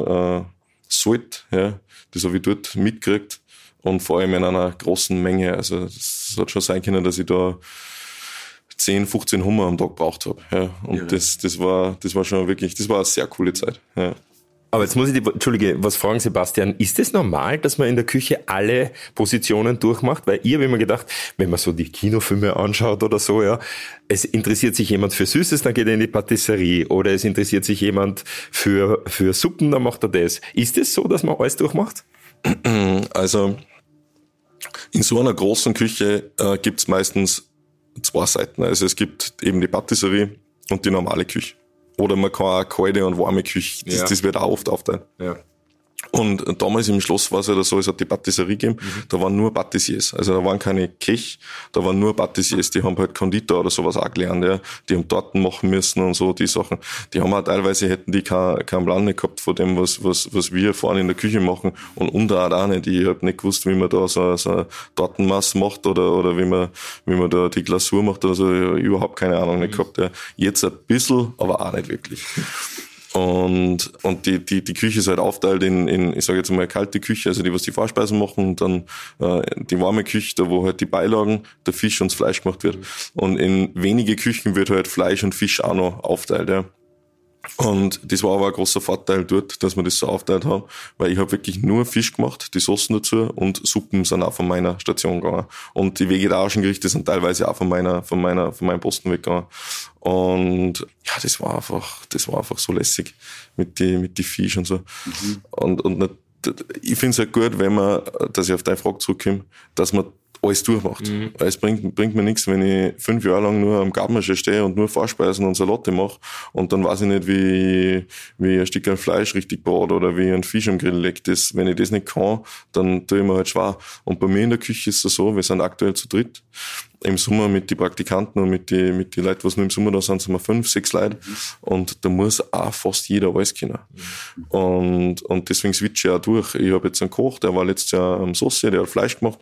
Speaker 3: sollte, ja. Das habe ich dort mitgekriegt und vor allem in einer großen Menge. Also es hat schon sein können, dass ich da 10, 15 Hummer am Tag gebraucht habe. Ja. Und das war schon wirklich, das war eine sehr coole Zeit. Ja.
Speaker 5: Aber jetzt muss ich Entschuldige, was fragen, Sebastian, ist es normal, dass man in der Küche alle Positionen durchmacht? Weil ich habe immer gedacht, wenn man so die Kinofilme anschaut oder so, ja, es interessiert sich jemand für Süßes, dann geht er in die Patisserie, oder es interessiert sich jemand für Suppen, dann macht er das. Ist es so, dass man alles durchmacht?
Speaker 3: Also, in so einer großen Küche gibt's meistens 2 Seiten. Also es gibt eben die Patisserie und die normale Küche. Oder man kann auch kalte und warme Küche, das wird auch oft aufteilen. Ja. Und damals im Schloss war es ja so, es hat die Patisserie gegeben, da waren nur Patissiers. Also da waren keine Köche, da waren nur Patissiers. Die haben halt Konditor oder sowas auch gelernt, ja. Die haben Torten machen müssen und so, die Sachen. Die haben auch teilweise, hätten die keinen Plan nicht gehabt von dem, was wir vorne in der Küche machen. Und Unterart auch nicht. Ich hab nicht gewusst, wie man da so Tortenmasse macht oder wie man da die Glasur macht oder so. Überhaupt keine Ahnung nicht gehabt, ja. Jetzt ein bisschen, aber auch nicht wirklich. Und die Küche ist halt aufteilt in, ich sage jetzt mal, kalte Küche, also die, was die Vorspeisen machen, und dann die warme Küche, da wo halt die Beilagen, der Fisch und das Fleisch gemacht wird. Und in wenige Küchen wird halt Fleisch und Fisch auch noch aufteilt, ja. Und das war aber ein großer Vorteil dort, dass wir das so aufteilt haben, weil ich habe wirklich nur Fisch gemacht, die Soßen dazu, und Suppen sind auch von meiner Station gegangen. Und die vegetarischen Gerichte sind teilweise auch von meinem Posten weggegangen. Und ja, das war einfach so lässig mit die Fisch und so. Und ich finde es halt gut, dass ich auf deine Frage zurückkomme, dass man alles durchmacht. Es bringt mir nichts, wenn ich 5 Jahre lang nur am Gartenmarsch stehe und nur Vorspeisen und Salate mache und dann weiß ich nicht, wie ein Stück Fleisch richtig brate oder wie ein Fisch am Grill legt. Wenn ich das nicht kann, dann tue ich mir halt schwer. Und bei mir in der Küche ist es so, wir sind aktuell zu dritt. Im Sommer mit den Praktikanten und mit die Leuten, was nur im Sommer da sind wir 5, 6 Leute. Und da muss auch fast jeder alles können. Und deswegen switche ich auch durch. Ich habe jetzt einen Koch, der war letztes Jahr am Sauce, der hat Fleisch gemacht.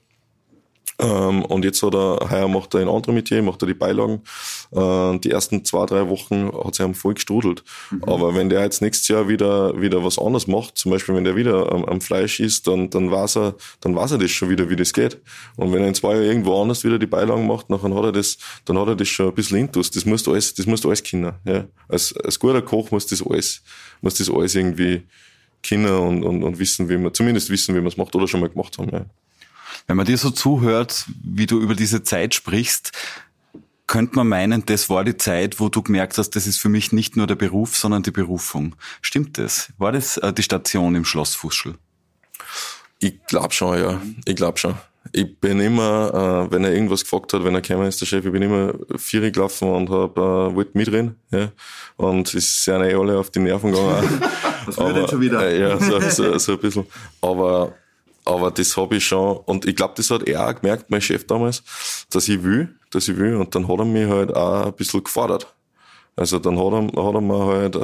Speaker 3: Und jetzt heuer macht er ein anderes Metier, macht er die Beilagen. Die ersten 2-3 Wochen hat sich voll gestrudelt. Aber wenn der jetzt nächstes Jahr wieder was anderes macht, zum Beispiel wenn der wieder am Fleisch isst, dann weiß er das schon wieder, wie das geht. Und wenn er in 2 Jahren irgendwo anders wieder die Beilagen macht, dann hat er das schon ein bisschen intus. Das musst du alles können, ja. Als guter Koch muss das alles irgendwie können und wissen, wie man es macht oder schon mal gemacht haben, ja.
Speaker 2: Wenn man dir so zuhört, wie du über diese Zeit sprichst, könnte man meinen, das war die Zeit, wo du gemerkt hast, das ist für mich nicht nur der Beruf, sondern die Berufung. Stimmt das? War das die Station im Schloss Fuschl?
Speaker 3: Ich glaube schon, ja. Ich glaube schon. Ich bin immer, wenn er irgendwas gefragt hat, wenn er gekommen ist, der Chef, ich bin immer 4 gelaufen und wollte mitreden, ja. Und es sind alle auf die Nerven gegangen.
Speaker 2: Was will denn schon wieder?
Speaker 3: Ja, so ein bisschen. Aber das habe ich schon, und ich glaube, das hat er auch gemerkt, mein Chef damals, dass ich will, und dann hat er mich halt auch ein bisschen gefordert. Also dann hat er mir halt,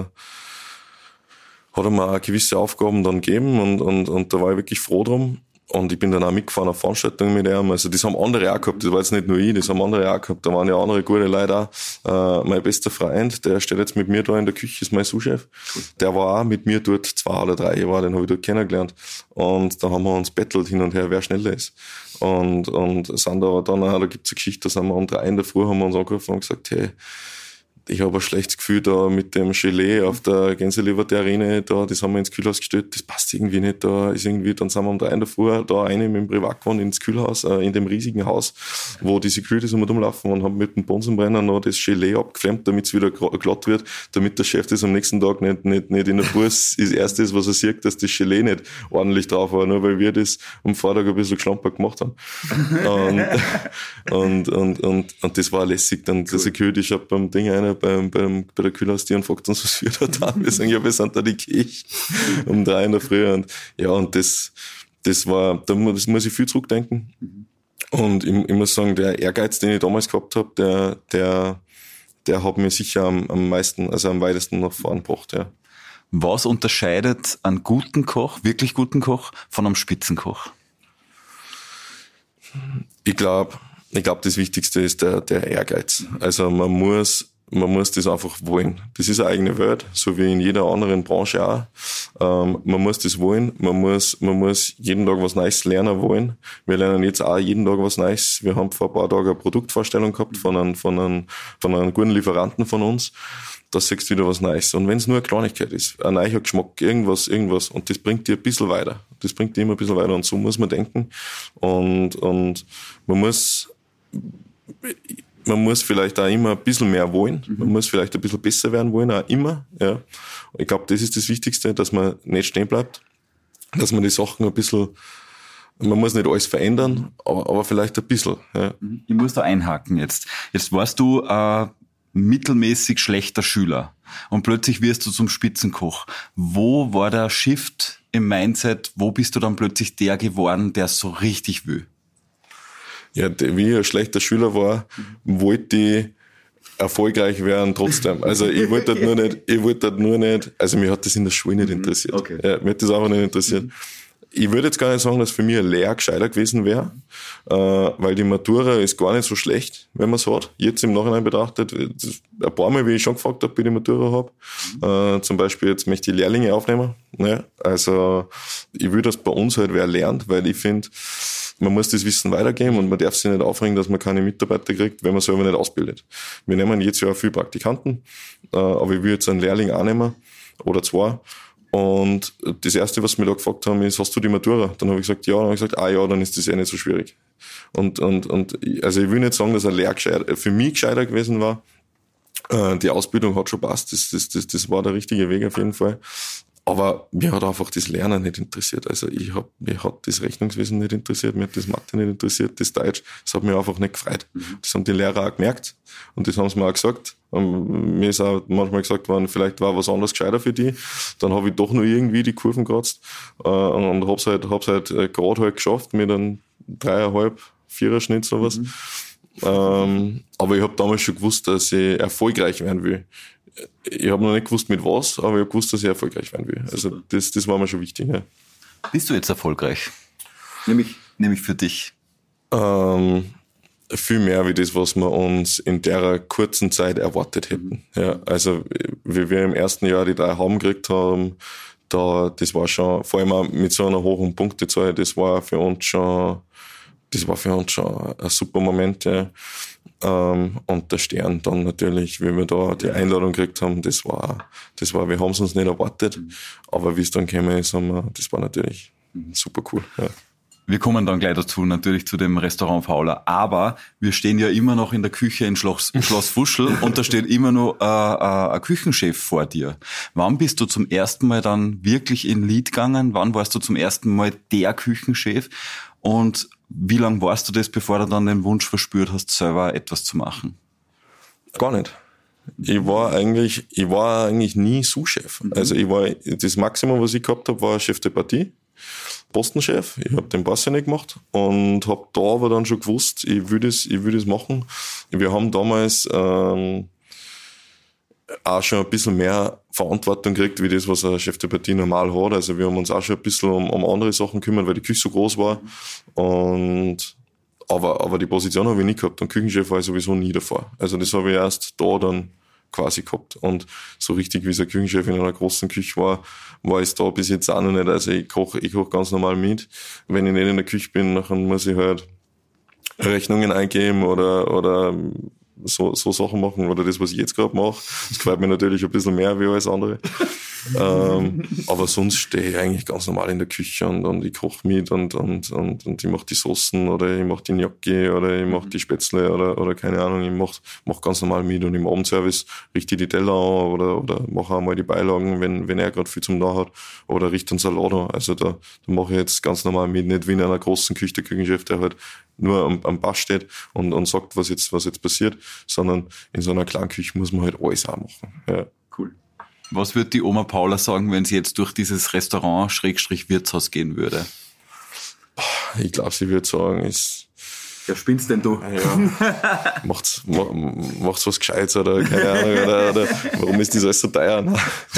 Speaker 3: auch gewisse Aufgaben dann gegeben, und da war ich wirklich froh drum. Und ich bin dann auch mitgefahren auf Veranstaltungen mit ihm. Also das haben andere auch gehabt. Das war jetzt nicht nur ich, das haben andere auch gehabt. Da waren ja andere gute Leute auch. Mein bester Freund, der steht jetzt mit mir da in der Küche, ist mein Sous-Chef. Der war auch mit mir dort 2 oder 3 Jahre, den habe ich dort kennengelernt. Und da haben wir uns bettelt hin und her, wer schneller ist. Und sind aber dann auch, da gibt's eine Geschichte, da sind wir um 3 in der Früh, haben wir uns angerufen und gesagt, hey, ich habe ein schlechtes Gefühl da mit dem Gelee auf der Gänseleber-Terrine da, das haben wir ins Kühlhaus gestellt, das passt irgendwie nicht, dann sind wir um 3 in der Früh da rein mit dem Privatwagen ins Kühlhaus, in dem riesigen Haus, wo die Securities rumlaufen, und haben mit dem Bunsenbrenner noch das Gelee abgeflammt, damit es wieder glatt wird, damit der Chef das am nächsten Tag nicht in der Früh das Erste ist, was er sieht, dass das Gelee nicht ordentlich drauf war, nur weil wir das am Vortag ein bisschen geschlampert gemacht haben. und das war lässig, dann der Security schaut beim Ding einer, bei der Kühlhaustür, und fragt uns, was wir da tun. Wir sagen, ja, wir sind da die Kirche um 3 in der Früh. Und ja, und das muss ich viel zurückdenken. Und ich muss sagen, der Ehrgeiz, den ich damals gehabt habe, der hat mir sicher am meisten, also am weitesten nach vorn gebracht, ja.
Speaker 2: Was unterscheidet einen guten Koch, wirklich guten Koch, von einem Spitzenkoch?
Speaker 3: Ich glaube, das Wichtigste ist der Ehrgeiz. Also man muss das einfach wollen. Das ist eine eigene Welt, so wie in jeder anderen Branche auch. Man muss das wollen. Man muss jeden Tag was Neues lernen wollen. Wir lernen jetzt auch jeden Tag was Neues. Wir haben vor ein paar Tagen eine Produktvorstellung gehabt von einem guten Lieferanten von uns. Da siehst du wieder was Neues. Und wenn es nur eine Kleinigkeit ist, ein neuer Geschmack, irgendwas, und das bringt dir ein bisschen weiter. Das bringt dir immer ein bisschen weiter, und so muss man denken. Und man muss vielleicht auch immer ein bisschen mehr wollen. Man muss vielleicht ein bisschen besser werden wollen, auch immer, ja. Ich glaube, das ist das Wichtigste, dass man nicht stehen bleibt, dass man die Sachen ein bisschen, man muss nicht alles verändern, aber vielleicht ein bisschen, ja.
Speaker 2: Ich muss da einhaken jetzt. Jetzt warst du mittelmäßig schlechter Schüler und plötzlich wirst du zum Spitzenkoch. Wo war der Shift im Mindset? Wo bist du dann plötzlich der geworden, der es so richtig will?
Speaker 3: Ja, wie ich ein schlechter Schüler war, wollte ich erfolgreich werden trotzdem. Also ich wollte nur nicht, also mir hat das in der Schule nicht interessiert. Okay. Ja, mir hat das einfach nicht interessiert. Ich würde jetzt gar nicht sagen, dass für mich ein Lehr gescheiter gewesen wäre, weil die Matura ist gar nicht so schlecht, wenn man es hat. Jetzt im Nachhinein betrachtet, ein paar Mal, wie ich schon gefragt habe, ob ich die Matura habe. Zum Beispiel, jetzt möchte ich Lehrlinge aufnehmen. Ne? Also ich will, dass bei uns halt wer lernt, weil ich finde, man muss das Wissen weitergeben und man darf sich nicht aufregen, dass man keine Mitarbeiter kriegt, wenn man selber nicht ausbildet. Wir nehmen jetzt ja viel Praktikanten, aber ich will jetzt einen Lehrling annehmen oder zwei. Und das Erste, was wir da gefragt haben, ist, hast du die Matura? Dann habe ich gesagt, ja. Dann habe ich gesagt, ja, dann ist das nicht so schwierig. Und also ich will nicht sagen, dass ein Lehr für mich gescheiter gewesen war. Die Ausbildung hat schon passt. Das war der richtige Weg auf jeden Fall. Aber mir hat einfach das Lernen nicht interessiert. Also mir hat das Rechnungswesen nicht interessiert, mir hat das Mathe nicht interessiert, das Deutsch. Das hat mich einfach nicht gefreut. Das haben die Lehrer auch gemerkt. Und das haben sie mir auch gesagt. Und mir ist auch manchmal gesagt worden, vielleicht war was anderes gescheiter für die. Dann habe ich doch nur irgendwie die Kurven gekratzt. Und hab's halt gerade halt geschafft mit einem 3,5, 4er Schnitt, sowas. Aber ich habe damals schon gewusst, dass ich erfolgreich werden will. Ich habe noch nicht gewusst, mit was, aber ich habe gewusst, dass ich erfolgreich werden will. Also das war mir schon wichtig. Ja.
Speaker 2: Bist du jetzt erfolgreich? Nämlich für dich?
Speaker 3: Viel mehr wie das, was wir uns in der kurzen Zeit erwartet hätten. Ja, also wie wir im ersten Jahr die 3 Hauben gekriegt haben, das war schon, vor allem auch mit so einer hohen Punktezahl, das war für uns schon ein super Moment. Ja. Und der Stern dann natürlich, wie wir da die Einladung gekriegt haben, das war, wir haben es uns nicht erwartet, aber wie es dann gekommen ist, das war natürlich super cool. Ja.
Speaker 2: Wir kommen dann gleich dazu, natürlich zu dem Restaurant Paula, aber wir stehen ja immer noch in der Küche in Schloss Fuschl und da steht immer noch ein Küchenchef vor dir. Wann bist du zum ersten Mal dann wirklich in Lied gegangen? Wann warst du zum ersten Mal der Küchenchef? Und wie lange warst du das, bevor du dann den Wunsch verspürt hast, selber etwas zu machen?
Speaker 3: Gar nicht. Ich war eigentlich nie Sous-Chef. Also das Maximum, was ich gehabt habe, war Chef de Partie, Postenchef. Ich habe den Boss ja nicht gemacht und habe da aber dann schon gewusst, ich will das machen. Wir haben damals auch schon ein bisschen mehr Verantwortung gekriegt, wie das, was ein Chef de Partie normal hat. Also wir haben uns auch schon ein bisschen um andere Sachen gekümmert, weil die Küche so groß war. Aber die Position habe ich nicht gehabt und Küchenchef war ich sowieso nie davor. Also das habe ich erst da dann quasi gehabt. Und so richtig, wie es ein Küchenchef in einer großen Küche war es da bis jetzt auch noch nicht. Also ich koche ganz normal mit. Wenn ich nicht in der Küche bin, dann muss ich halt Rechnungen eingeben oder so Sachen machen oder das, was ich jetzt gerade mache. Das gefällt mir natürlich ein bisschen mehr wie alles andere. Aber sonst stehe ich eigentlich ganz normal in der Küche und ich koche mit und ich mache die Soßen oder ich mache die Gnocchi oder ich mache die Spätzle oder keine Ahnung, ich mach ganz normal mit und im Abendservice richte ich die Teller an oder mache auch mal die Beilagen, wenn er gerade viel zum Tun hat oder richte einen Salat an. Also da mache ich jetzt ganz normal mit, nicht wie in einer großen Küche der Küchenchef, der halt nur am Pass steht und sagt, was jetzt passiert, sondern in so einer kleinen Küche muss man halt alles auch machen. Ja.
Speaker 2: Cool. Was würde die Oma Paula sagen, wenn sie jetzt durch dieses Restaurant /Wirtshaus gehen würde?
Speaker 3: Ich glaube, sie würde sagen,
Speaker 2: ja, spinnst denn du?
Speaker 3: Ja, macht's was Gescheites oder keine Ahnung, oder warum ist das alles so teuer?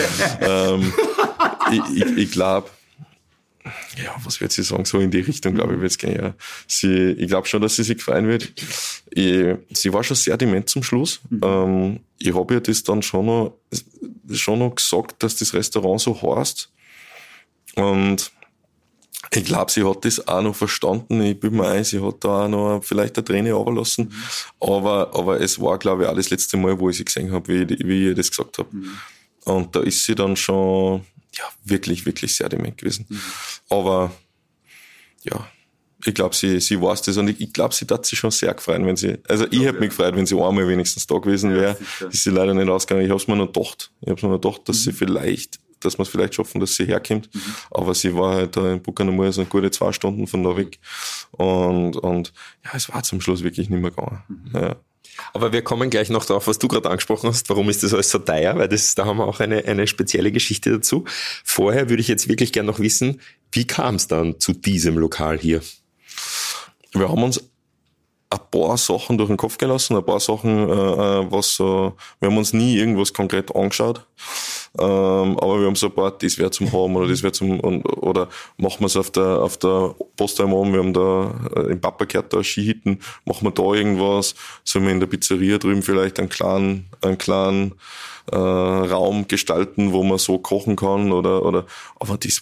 Speaker 3: Ich glaube, ja, was wird sie sagen? So in die Richtung, glaube ich, wird es gehen. Ja. Ich glaube schon, dass sie sich freuen wird. Sie war schon sehr dement zum Schluss. Ich habe ihr das dann schon noch gesagt, dass das Restaurant so heißt. Und ich glaube, sie hat das auch noch verstanden. Ich bin mir ein, sie hat da auch noch vielleicht eine Träne runterlassen. Aber es war, glaube ich, auch das letzte Mal, wo ich sie gesehen habe, wie ich das gesagt habe. Und da ist sie dann schon wirklich, wirklich sehr dement gewesen. Aber ja, ich glaube, sie weiß das und ich glaube, sie hat sich schon sehr gefreut, wenn sie, also ich hätte mich gefreut, wenn sie einmal wenigstens da gewesen wäre. Ist sie leider nicht ausgegangen. Ich habe es mir noch gedacht, dass wir es vielleicht schaffen, dass sie herkommt. Aber sie war halt da in Buckanamur so eine gute 2 Stunden von da weg. Und ja, es war zum Schluss wirklich nicht mehr gegangen. Ja.
Speaker 5: Aber wir kommen gleich noch drauf, was du gerade angesprochen hast. Warum ist das alles so teuer? Weil da haben wir auch eine spezielle Geschichte dazu. Vorher würde ich jetzt wirklich gerne noch wissen, wie kam es dann zu diesem Lokal hier?
Speaker 3: Wir haben uns ein paar Sachen durch den Kopf gelassen, ein paar Sachen, wir haben uns nie irgendwas konkret angeschaut. aber wir haben so ein paar, das wäre zum Haben oder das wäre oder machen wir es auf der Postheim oben, wir haben da im Papa gehört da Skihütten, machen wir da irgendwas, sollen wir in der Pizzeria drüben vielleicht einen kleinen Raum gestalten, wo man so kochen kann oder, aber das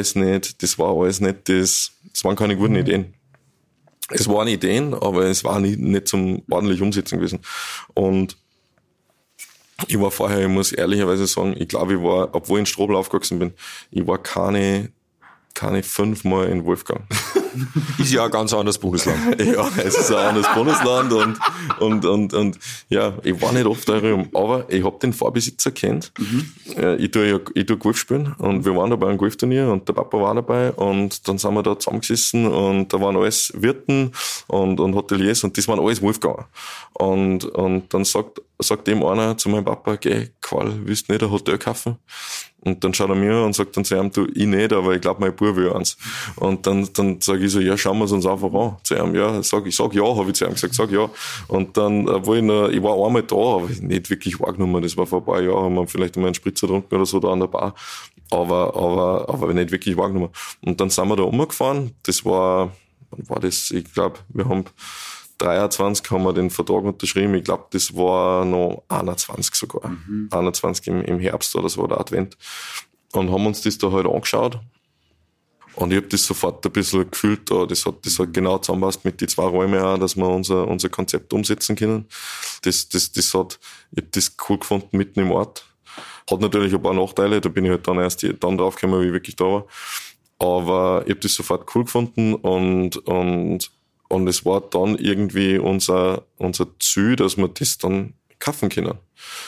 Speaker 3: waren keine guten Ideen. Es waren Ideen, aber es war nicht zum ordentlich Umsetzen gewesen. Und ich war vorher, ich muss ehrlicherweise sagen, ich glaube, obwohl ich in Strobl aufgewachsen bin, ich war keine 5-mal in Wolfgang.
Speaker 5: Ist ja ein ganz anderes Bundesland.
Speaker 3: Ja, es ist ein anderes Bundesland und ja, ich war nicht oft da rum, aber ich hab den Vorbesitzer kennt. Ich tue Golf spielen und wir waren da bei einem Golfturnier und der Papa war dabei und dann sind wir da zusammengesessen und da waren alles Wirten und Hoteliers und das waren alles Wolfganger. Und dann sagt dem einer zu meinem Papa, geh, Qual, willst du nicht ein Hotel kaufen? Und dann schaut er mir an und sagt dann zu ihm, du, ich nicht, aber ich glaube, mein Bub will eins. Und dann sage ich so, ja, schauen wir es uns einfach an. Zu ihm, ja, ich sag ja, habe ich zu ihm gesagt, sag ja. Und dann, ich war einmal da, aber nicht wirklich wahrgenommen. Das war vor ein paar Jahren, haben wir vielleicht einmal einen Spritzer getrunken oder so da an der Bar. Aber nicht wirklich wahrgenommen. Und dann sind wir da umgefahren. Das war, wann war das? Ich glaube, wir haben 23 haben wir den Vertrag unterschrieben. Ich glaube, das war noch 21 sogar. 21 im Herbst oder so, der Advent. Und haben uns das da halt angeschaut. Und ich habe das sofort ein bisschen gefühlt, das hat genau zusammenpasst mit den 2 Räumen auch, dass wir unser Konzept umsetzen können. Ich habe das cool gefunden, mitten im Ort. Hat natürlich ein paar Nachteile, da bin ich halt dann draufgekommen, wie ich wirklich da war. Aber ich habe das sofort cool gefunden und es war dann irgendwie unser Ziel, dass wir das dann kaufen können.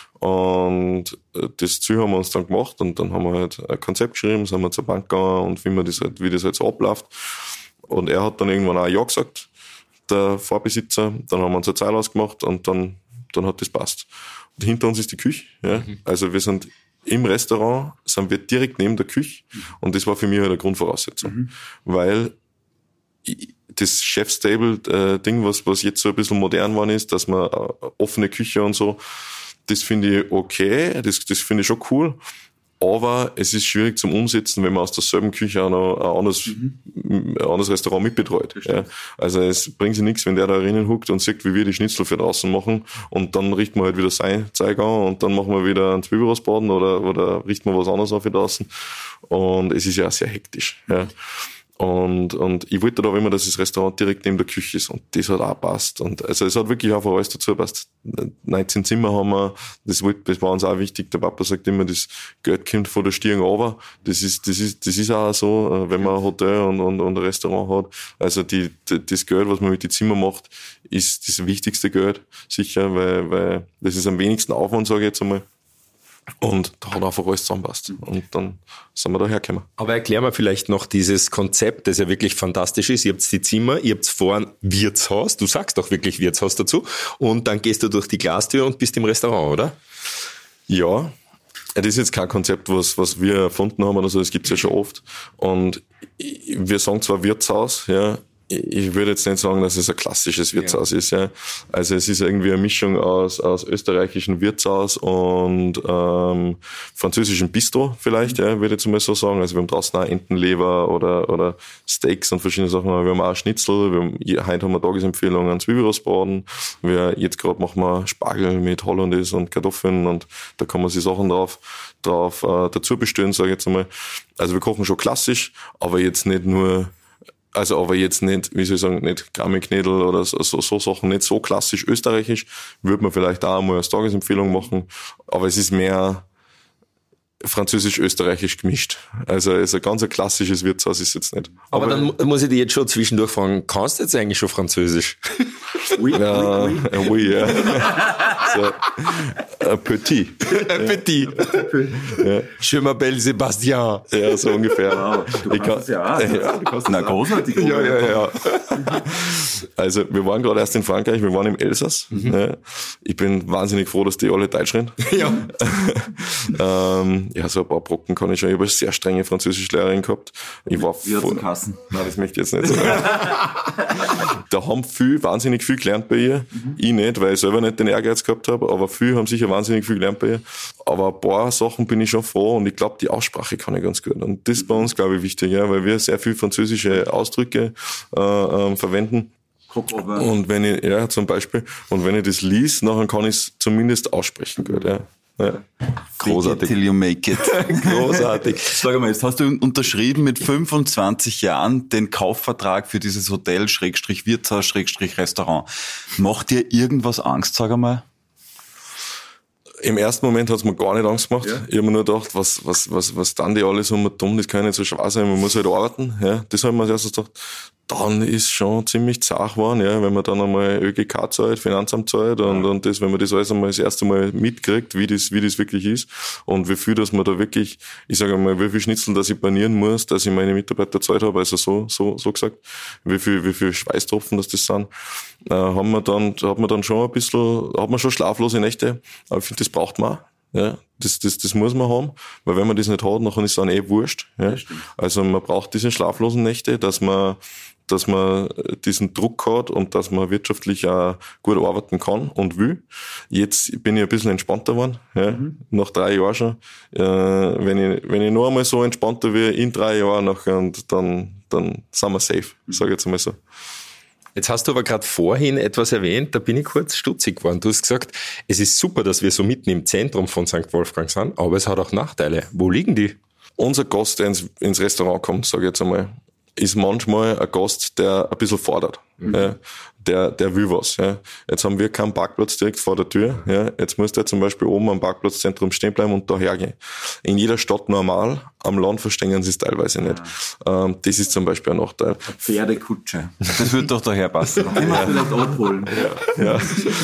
Speaker 3: Und das Ziel haben wir uns dann gemacht und dann haben wir halt ein Konzept geschrieben, sind wir zur Bank gegangen und wie das halt so abläuft. Und er hat dann irgendwann auch Ja gesagt, der Vorbesitzer. Dann haben wir uns eine Zeit ausgemacht und dann hat das passt. Und hinter uns ist die Küche. Ja? Also wir sind im Restaurant, sind wir direkt neben der Küche und das war für mich halt eine Grundvoraussetzung. Weil das Chefstable-Ding, was jetzt so ein bisschen modern geworden ist, dass man offene Küche und so, das finde ich okay, das finde ich schon cool, aber es ist schwierig zum Umsetzen, wenn man aus derselben Küche auch noch ein anderes Restaurant mitbetreut. Ja. Also es bringt sich nichts, wenn der da drinnen huckt und sieht, wie wir die Schnitzel für draußen machen und dann richten wir halt wieder sein Zeug an und dann machen wir wieder einen Zwiebelrostbraten oder richten wir was anderes an für draußen und es ist ja auch sehr hektisch. Ja. Und ich wollte da immer, dass das Restaurant direkt neben der Küche ist und das hat auch passt. Und also es hat wirklich einfach alles dazu gepasst. 19 Zimmer haben wir, das war uns auch wichtig. Der Papa sagt immer, das Geld kommt von der Stirn runter. Das ist auch so, wenn man ein Hotel und ein Restaurant hat. Also das Geld, was man mit den Zimmern macht, ist das wichtigste Geld, sicher, weil das ist am wenigsten Aufwand, sage ich jetzt einmal. Und da hat einfach alles zusammenpasst. Und dann sind wir da hergekommen.
Speaker 5: Aber erklär mir vielleicht noch dieses Konzept, das ja wirklich fantastisch ist. Ihr habt die Zimmer, ihr habt vorne ein Wirtshaus. Du sagst auch wirklich Wirtshaus dazu. Und dann gehst du durch die Glastür und bist im Restaurant, oder?
Speaker 3: Ja. Das ist jetzt kein Konzept, was wir erfunden haben oder so. Das gibt's ja schon oft. Und wir sagen zwar Wirtshaus, ja. Ich würde jetzt nicht sagen, dass es ein klassisches Wirtshaus ist, ja. Also es ist irgendwie eine Mischung aus österreichischen Wirtshaus und französischen Bistro vielleicht, ja, würde ich jetzt mal so sagen. Also wir haben draußen auch Entenleber oder Steaks und verschiedene Sachen. Wir haben auch Schnitzel, heute haben wir Tagesempfehlungen an Zwiebelrostbraten. Jetzt gerade machen wir Spargel mit Hollandaise und Kartoffeln und da kann man sich Sachen drauf dazu bestellen, sage ich jetzt einmal. Also wir kochen schon klassisch, aber jetzt nicht, wie soll ich sagen, nicht Grammiknädel oder so Sachen, nicht so klassisch österreichisch. Würde man vielleicht auch mal als Tagesempfehlung machen, aber es ist mehr französisch-österreichisch gemischt. Also es ist ein ganz klassisches Wirtshaus ist jetzt nicht.
Speaker 5: Aber dann muss ich dich jetzt schon zwischendurch fragen, kannst du jetzt eigentlich schon Französisch?
Speaker 3: Oui, ja. So, ein Petit.
Speaker 5: Ein Petit.
Speaker 3: Ja.
Speaker 5: Je m'appelle Sébastien.
Speaker 3: Ja, so ungefähr.
Speaker 2: Wow, du kannst ja. Du kannst großartig.
Speaker 3: Ja. Also wir waren gerade erst in Frankreich, wir waren im Elsass. Ja. Ich bin wahnsinnig froh, dass die alle Deutsch reden.
Speaker 5: Ja.
Speaker 3: So ein paar Brocken kann ich schon. Ich habe eine sehr strenge Französischlehrerin gehabt.
Speaker 2: Wie hat's Kassen?
Speaker 3: Nein, das möchte ich jetzt nicht sagen. Da haben viel, wahnsinnig viel gelernt bei ihr. Ich nicht, weil ich selber nicht den Ehrgeiz gehabt habe, aber viele haben sicher wahnsinnig viel gelernt bei ihr. Aber ein paar Sachen bin ich schon froh und ich glaube, die Aussprache kann ich ganz gut. Und das ist bei uns, glaube ich, wichtig, ja, weil wir sehr viel französische Ausdrücke verwenden. Und wenn ich, ja, zum Beispiel, und wenn ich das lies, nachher kann ich es zumindest aussprechen gut, ja. Ja.
Speaker 2: Großartig. Till you make it.
Speaker 3: Großartig.
Speaker 2: Sag mal, jetzt hast du unterschrieben mit 25 Jahren den Kaufvertrag für dieses Hotel, Wirtshaus, Restaurant. Macht dir irgendwas Angst, sag einmal?
Speaker 3: Im ersten Moment hat's mir gar nicht Angst gemacht. Ja. Ich habe mir nur gedacht, was dann die alles um und dumm, das kann ja nicht so schwer sein, man muss halt arbeiten. Ja, das habe ich mir als erstes gedacht. Dann ist schon ziemlich zart geworden, ja, wenn man dann einmal ÖGK zahlt, Finanzamt zahlt und das, wenn man das alles einmal das erste Mal mitkriegt, wie das wirklich ist und wie viel, dass man da wirklich, ich sage einmal, wie viel Schnitzel, dass ich panieren muss, dass ich meine Mitarbeiter zahlt habe, also so gesagt, wie viel Schweißtropfen das sind, hat man dann schon ein bisschen, hat man schon schlaflose Nächte, aber ich finde, das braucht man auch. Ja, das muss man haben, weil wenn man das nicht hat, dann ist es dann wurscht. Ja. Also man braucht diese schlaflosen Nächte, dass man diesen Druck hat und dass man wirtschaftlich auch gut arbeiten kann und will. Jetzt bin ich ein bisschen entspannter geworden, ja, nach 3 Jahren schon. Wenn ich noch einmal so entspannter wie in 3 Jahren nachher, und dann sind wir safe, sage ich jetzt einmal so.
Speaker 5: Jetzt hast du aber gerade vorhin etwas erwähnt, da bin ich kurz stutzig geworden. Du hast gesagt, es ist super, dass wir so mitten im Zentrum von St. Wolfgang sind, aber es hat auch Nachteile. Wo liegen die?
Speaker 3: Unser Gast, der ins Restaurant kommt, sage ich jetzt einmal, ist manchmal ein Gast, der ein bisschen fordert. Ja, der will was. Ja. Jetzt haben wir keinen Parkplatz direkt vor der Tür. Ja. Jetzt muss der zum Beispiel oben am Parkplatzzentrum stehen bleiben und da hergehen. In jeder Stadt normal, am Land verstehen sie es teilweise nicht. Das ist zum Beispiel ein Nachteil.
Speaker 2: Pferdekutsche. Das wird doch daher passen. Immer vielleicht abholen.
Speaker 3: Ja.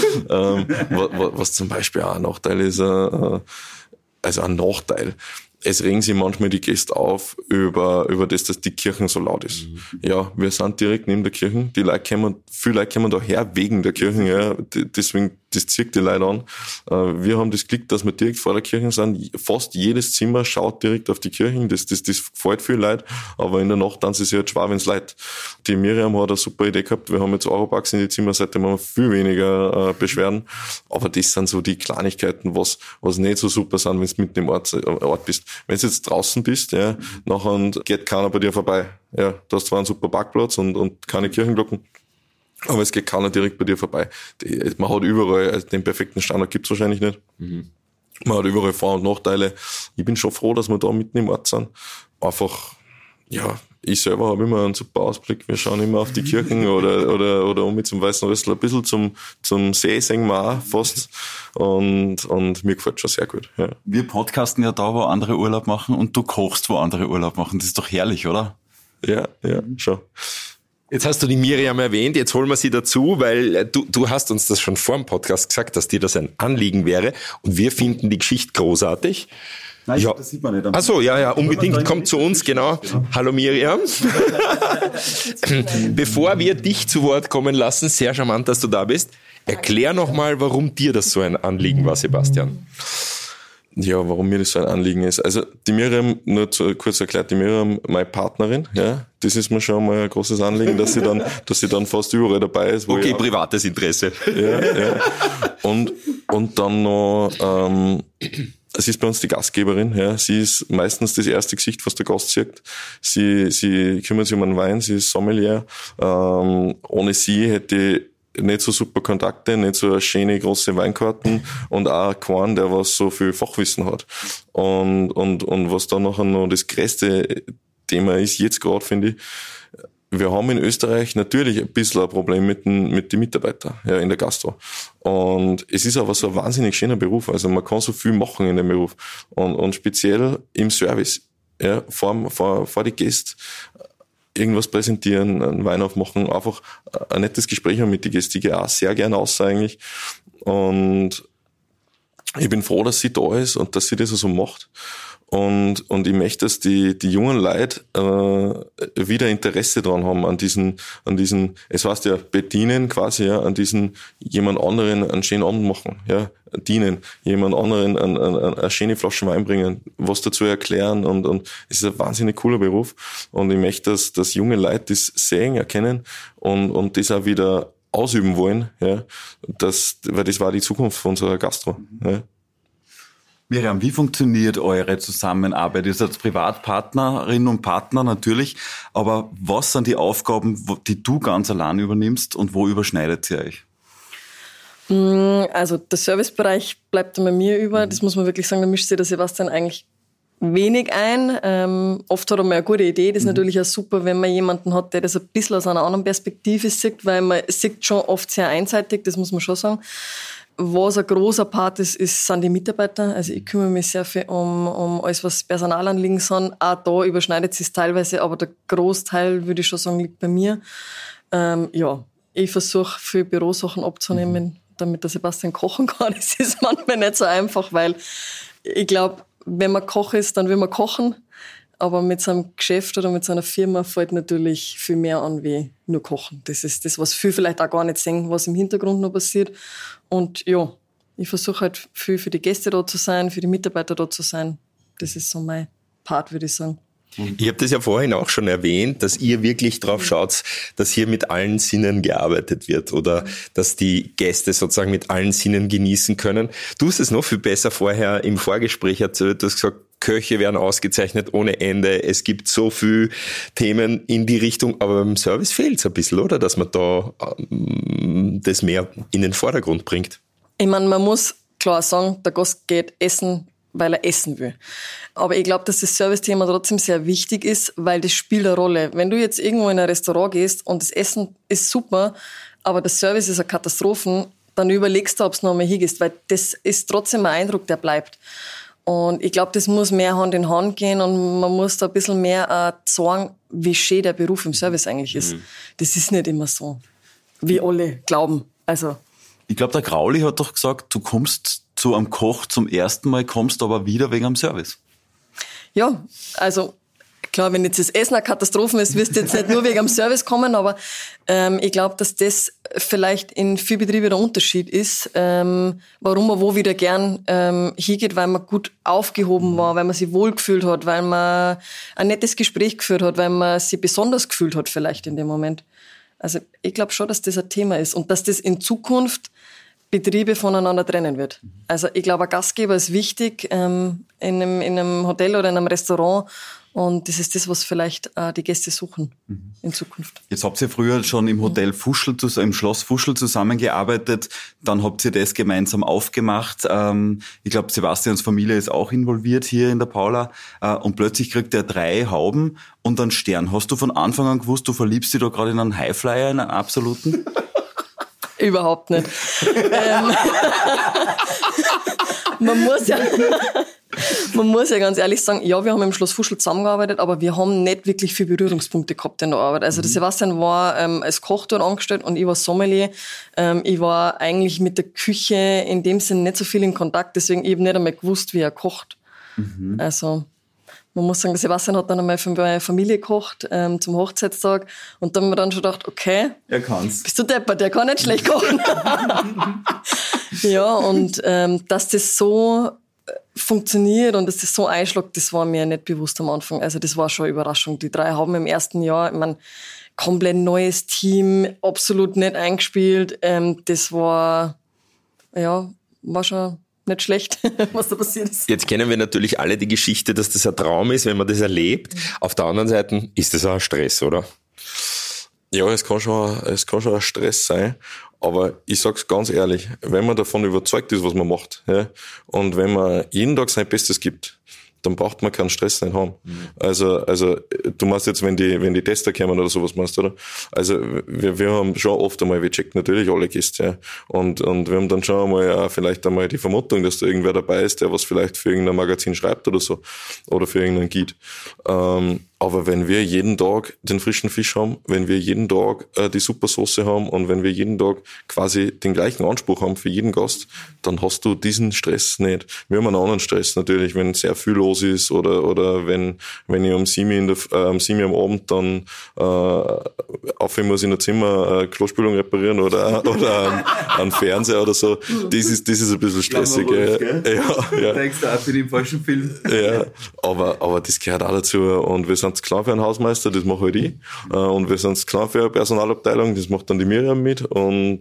Speaker 3: Was zum Beispiel auch ein Nachteil ist, also ein Nachteil. Es regen sich manchmal die Gäste auf über das, dass die Kirche so laut ist. Ja, wir sind direkt neben der Kirche. Viele Leute kommen daher wegen der Kirche, ja. Deswegen, das zieht die Leute an. Wir haben das Glück, dass wir direkt vor der Kirche sind. Fast jedes Zimmer schaut direkt auf die Kirche. Das gefällt viel Leute. Aber in der Nacht dann ist es halt schwer, wenn es Leute. Die Miriam hat eine super Idee gehabt. Wir haben jetzt Europax in die Zimmer, seitdem haben wir viel weniger Beschwerden. Aber das sind so die Kleinigkeiten, was nicht so super sind, wenn du mitten im Ort bist. Wenn du jetzt draußen bist, ja, nachher geht keiner bei dir vorbei. Ja, du hast zwar einen super Parkplatz und keine Kirchenglocken, aber es geht keiner direkt bei dir vorbei. Man hat überall, also den perfekten Standard gibt's wahrscheinlich nicht. Man hat überall Vor- und Nachteile. Ich bin schon froh, dass wir da mitten im Ort sind. Einfach, ja, ich selber habe immer einen super Ausblick. Wir schauen immer auf die Kirchen oder um mit zum Weißen Rössl ein bisschen zum See singen wir auch fast. Und mir gefällt schon sehr gut. Ja.
Speaker 2: Wir podcasten ja da, wo andere Urlaub machen und du kochst, wo andere Urlaub machen. Das ist doch herrlich, oder?
Speaker 3: Ja, schon.
Speaker 5: Jetzt hast du die Miriam erwähnt, jetzt holen wir sie dazu, weil du hast uns das schon vor dem Podcast gesagt, dass dir das ein Anliegen wäre und wir finden die Geschichte großartig.
Speaker 2: Nein,
Speaker 5: ja.
Speaker 2: Das sieht man nicht.
Speaker 5: Ach so, ja, unbedingt, kommt zu uns, genau. Hallo Miriam. Bevor wir dich zu Wort kommen lassen, sehr charmant, dass du da bist, erklär nochmal, warum dir das so ein Anliegen war, Sebastian.
Speaker 3: Ja, warum mir das so ein Anliegen ist. Also die Miriam, nur kurz erklärt, die Miriam, meine Partnerin, ja, das ist mir schon mal ein großes Anliegen, dass sie dann fast überall dabei ist.
Speaker 5: Wo okay, privates Interesse.
Speaker 3: Ja. Und dann noch, sie ist bei uns die Gastgeberin, ja. Sie ist meistens das erste Gesicht, was der Gast sieht. Sie kümmert sich um den Wein, sie ist Sommelier. Ohne sie hätte ich nicht so super Kontakte, nicht so eine schöne große Weinkarten und auch keinen, der was so viel Fachwissen hat. Und was dann nachher noch das größte Thema ist, jetzt gerade finde ich, wir haben in Österreich natürlich ein bisschen ein Problem mit den Mitarbeitern, ja, in der Gastro. Und es ist aber so ein wahnsinnig schöner Beruf. Also man kann so viel machen in dem Beruf. Und speziell im Service, ja, vor die Gäste, irgendwas präsentieren, einen Wein aufmachen, einfach ein nettes Gespräch haben mit den Gästen. Ich gehe auch sehr gerne aus eigentlich. Und ich bin froh, dass sie da ist und dass sie das so macht. Und ich möchte, dass die jungen Leute wieder Interesse dran haben an diesen, es heißt ja bedienen quasi, ja, an diesen jemand anderen einen schönen Abend machen, ja, dienen, jemand anderen eine schöne Flasche Wein bringen, was dazu erklären und es ist ein wahnsinnig cooler Beruf und ich möchte, dass junge Leute das sehen, erkennen und das auch wieder ausüben wollen, ja, weil das war die Zukunft unserer Gastro, ja.
Speaker 2: Miriam, wie funktioniert eure Zusammenarbeit? Ihr seid Privatpartnerin und Partner natürlich, aber was sind die Aufgaben, die du ganz allein übernimmst und wo überschneidet sie euch?
Speaker 4: Also der Servicebereich bleibt bei mir über, das muss man wirklich sagen, da mischt sich der Sebastian eigentlich wenig ein. Oft hat er mal eine gute Idee, das ist natürlich auch super, wenn man jemanden hat, der das ein bisschen aus einer anderen Perspektive sieht, weil man sieht schon oft sehr einseitig, das muss man schon sagen. Was ein großer Part ist, sind die Mitarbeiter. Also ich kümmere mich sehr viel um alles, was Personalanliegen sind. Auch da überschneidet sich teilweise, aber der Großteil, würde ich schon sagen, liegt bei mir. Ich versuche viel Bürosachen abzunehmen, damit der Sebastian kochen kann. Das ist manchmal nicht so einfach, weil ich glaube, wenn man Koch ist, dann will man kochen. Aber mit seinem Geschäft oder mit seiner Firma fällt natürlich viel mehr an wie nur kochen. Das ist das, was viele vielleicht auch gar nicht sehen, was im Hintergrund noch passiert. Und ja, ich versuche halt viel für die Gäste da zu sein, für die Mitarbeiter da zu sein. Das ist so mein Part, würde ich sagen.
Speaker 5: Ich habe das ja vorhin auch schon erwähnt, dass ihr wirklich drauf schaut, dass hier mit allen Sinnen gearbeitet wird oder dass die Gäste sozusagen mit allen Sinnen genießen können. Du hast es noch viel besser vorher im Vorgespräch erzählt. Du hast gesagt, Köche werden ausgezeichnet ohne Ende. Es gibt so viele Themen in die Richtung, aber beim Service fehlt es ein bisschen, oder? Dass man da das mehr in den Vordergrund bringt.
Speaker 4: Ich meine, man muss klar sagen, der Gast geht essen, weil er essen will. Aber ich glaube, dass das Service-Thema trotzdem sehr wichtig ist, weil das spielt eine Rolle. Wenn du jetzt irgendwo in ein Restaurant gehst und das Essen ist super, aber der Service ist eine Katastrophe, dann überlegst du, ob du noch einmal hingehst, weil das ist trotzdem ein Eindruck, der bleibt. Und ich glaube, das muss mehr Hand in Hand gehen und man muss da ein bisschen mehr sagen, wie schön der Beruf im Service eigentlich ist. Das ist nicht immer so, wie alle glauben. Also
Speaker 2: ich glaube, der Grauli hat doch gesagt, du kommst zu einem Koch zum ersten Mal, kommst aber wieder wegen am Service.
Speaker 4: Ja, also klar, wenn jetzt das Essen eine Katastrophe ist, wirst du jetzt nicht nur wegen am Service kommen, aber ich glaube, dass das vielleicht in vielen Betrieben der Unterschied ist, warum man wo wieder gern hingeht, weil man gut aufgehoben war, weil man sich wohlgefühlt hat, weil man ein nettes Gespräch geführt hat, weil man sich besonders gefühlt hat vielleicht in dem Moment. Also ich glaube schon, dass das ein Thema ist und dass das in Zukunft Betriebe voneinander trennen wird. Also ich glaube, ein Gastgeber ist wichtig in einem Hotel oder in einem Restaurant und das ist das, was vielleicht die Gäste suchen in Zukunft.
Speaker 2: Jetzt habt ihr früher schon im Hotel Fuschl, im Schloss Fuschl zusammengearbeitet, dann habt ihr das gemeinsam aufgemacht. Ich glaube, Sebastians Familie ist auch involviert hier in der Paula und plötzlich kriegt er 3 Hauben und einen Stern. Hast du von Anfang an gewusst, du verliebst dich da gerade in einen Highflyer, in einen absoluten?
Speaker 4: Überhaupt nicht. Man muss ja ganz ehrlich sagen, ja, wir haben im Schloss Fuschl zusammengearbeitet, aber wir haben nicht wirklich viele Berührungspunkte gehabt in der Arbeit. Also der Sebastian war als Koch dort angestellt und ich war Sommelier. Ich war eigentlich mit der Küche in dem Sinn nicht so viel in Kontakt, deswegen eben nicht einmal gewusst, wie er kocht. Also man muss sagen, der Sebastian hat dann einmal für meine Familie gekocht zum Hochzeitstag und dann haben wir dann schon gedacht, okay,
Speaker 2: er kann's.
Speaker 4: Bist du deppert, der kann nicht schlecht kochen. Ja, und dass das so funktioniert und dass das so einschlägt, das war mir nicht bewusst am Anfang. Also das war schon eine Überraschung. Die 3 haben im ersten Jahr, ich meine, komplett neues Team, absolut nicht eingespielt. Das war schon nicht schlecht, was da passiert ist.
Speaker 5: Jetzt kennen wir natürlich alle die Geschichte, dass das ein Traum ist, wenn man das erlebt. Auf der anderen Seite ist das auch ein Stress, oder?
Speaker 3: Ja, es kann schon ein Stress sein. Aber ich sag's ganz ehrlich, wenn man davon überzeugt ist, was man macht, ja, und wenn man jeden Tag sein Bestes gibt, dann braucht man keinen Stress nicht haben. Also, du meinst jetzt, wenn die Tester kommen oder sowas meinst, oder? Also, wir haben schon oft einmal, wir checken natürlich alle Gäste, ja. Und wir haben dann schon einmal vielleicht einmal die Vermutung, dass da irgendwer dabei ist, der was vielleicht für irgendein Magazin schreibt oder so. Oder für irgendeinen Guide. Aber wenn wir jeden Tag den frischen Fisch haben, wenn wir jeden Tag die super Soße haben und wenn wir jeden Tag quasi den gleichen Anspruch haben für jeden Gast, dann hast du diesen Stress nicht. Wir haben einen anderen Stress natürlich, wenn sehr viel los ist oder wenn ich um 7 Uhr am Abend dann aufhören muss in der Zimmer Klospülung reparieren oder einen Fernseher oder so. Das ist ein bisschen stressig. Ja.
Speaker 2: Denkst du auch für den falschen Film?
Speaker 3: Ja, aber das gehört auch dazu. Und wir sind klar für einen Hausmeister, das mache halt ich. Und wir sind klar für eine Personalabteilung, das macht dann die Miriam mit. Und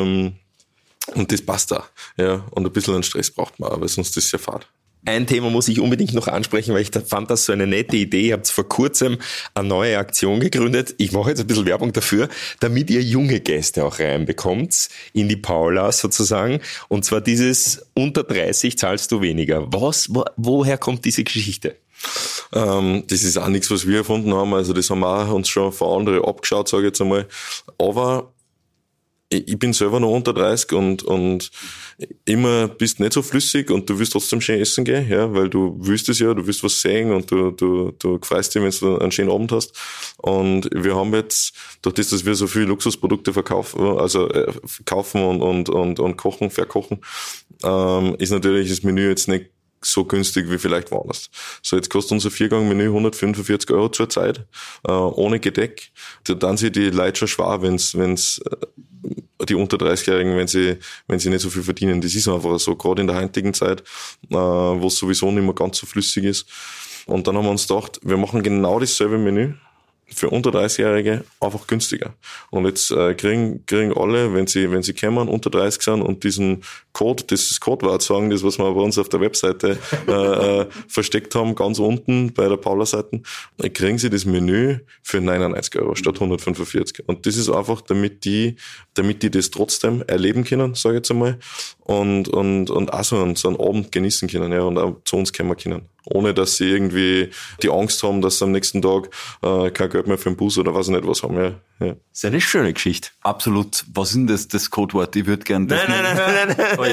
Speaker 3: das passt auch. Ja. Und ein bisschen an Stress braucht man auch, weil sonst ist es ja fad.
Speaker 5: Ein Thema muss ich unbedingt noch ansprechen, weil ich fand das so eine nette Idee. Ihr habt vor kurzem eine neue Aktion gegründet. Ich mache jetzt ein bisschen Werbung dafür, damit ihr junge Gäste auch reinbekommt in die Paula sozusagen. Und zwar dieses unter 30 zahlst du weniger. Woher kommt diese Geschichte?
Speaker 3: Das ist auch nichts, was wir erfunden haben. Also das haben wir uns schon von anderen abgeschaut, sage ich jetzt einmal. Aber ich bin selber noch unter 30 und immer bist nicht so flüssig und du willst trotzdem schön essen gehen, ja, weil du willst es ja, du willst was sehen und du freust dich, wenn du einen schönen Abend hast. Und wir haben jetzt, durch das, dass wir so viele Luxusprodukte verkaufen, kaufen und kochen, verkochen, ist natürlich das Menü jetzt nicht so günstig wie vielleicht woanders. So, jetzt kostet unser 4-Gang-Menü 145 € zur Zeit, ohne Gedeck. Da dann sich die Leute schon schwer, wenn's die unter 30-Jährigen, wenn sie nicht so viel verdienen. Das ist einfach so, gerade in der heutigen Zeit, wo es sowieso nicht mehr ganz so flüssig ist. Und dann haben wir uns gedacht, wir machen genau dasselbe Menü für unter 30-Jährige einfach günstiger. Und jetzt kriegen alle, wenn sie kommen, unter 30 sind und diesen Code, das Codewort sagen, das, was wir bei uns auf der Webseite versteckt haben, ganz unten bei der Paula-Seite, kriegen sie das Menü für 99 € statt 145. Und das ist einfach, damit die das trotzdem erleben können, sage ich jetzt einmal, und auch so einen Abend genießen können, ja, und auch zu uns kommen können. Ohne dass sie irgendwie die Angst haben, dass sie am nächsten Tag kein Geld mehr für den Bus oder was nicht was haben. Ja.
Speaker 5: Das ist eine schöne Geschichte.
Speaker 2: Absolut. Was ist denn das Codewort? Ich würde gerne...
Speaker 5: Nein.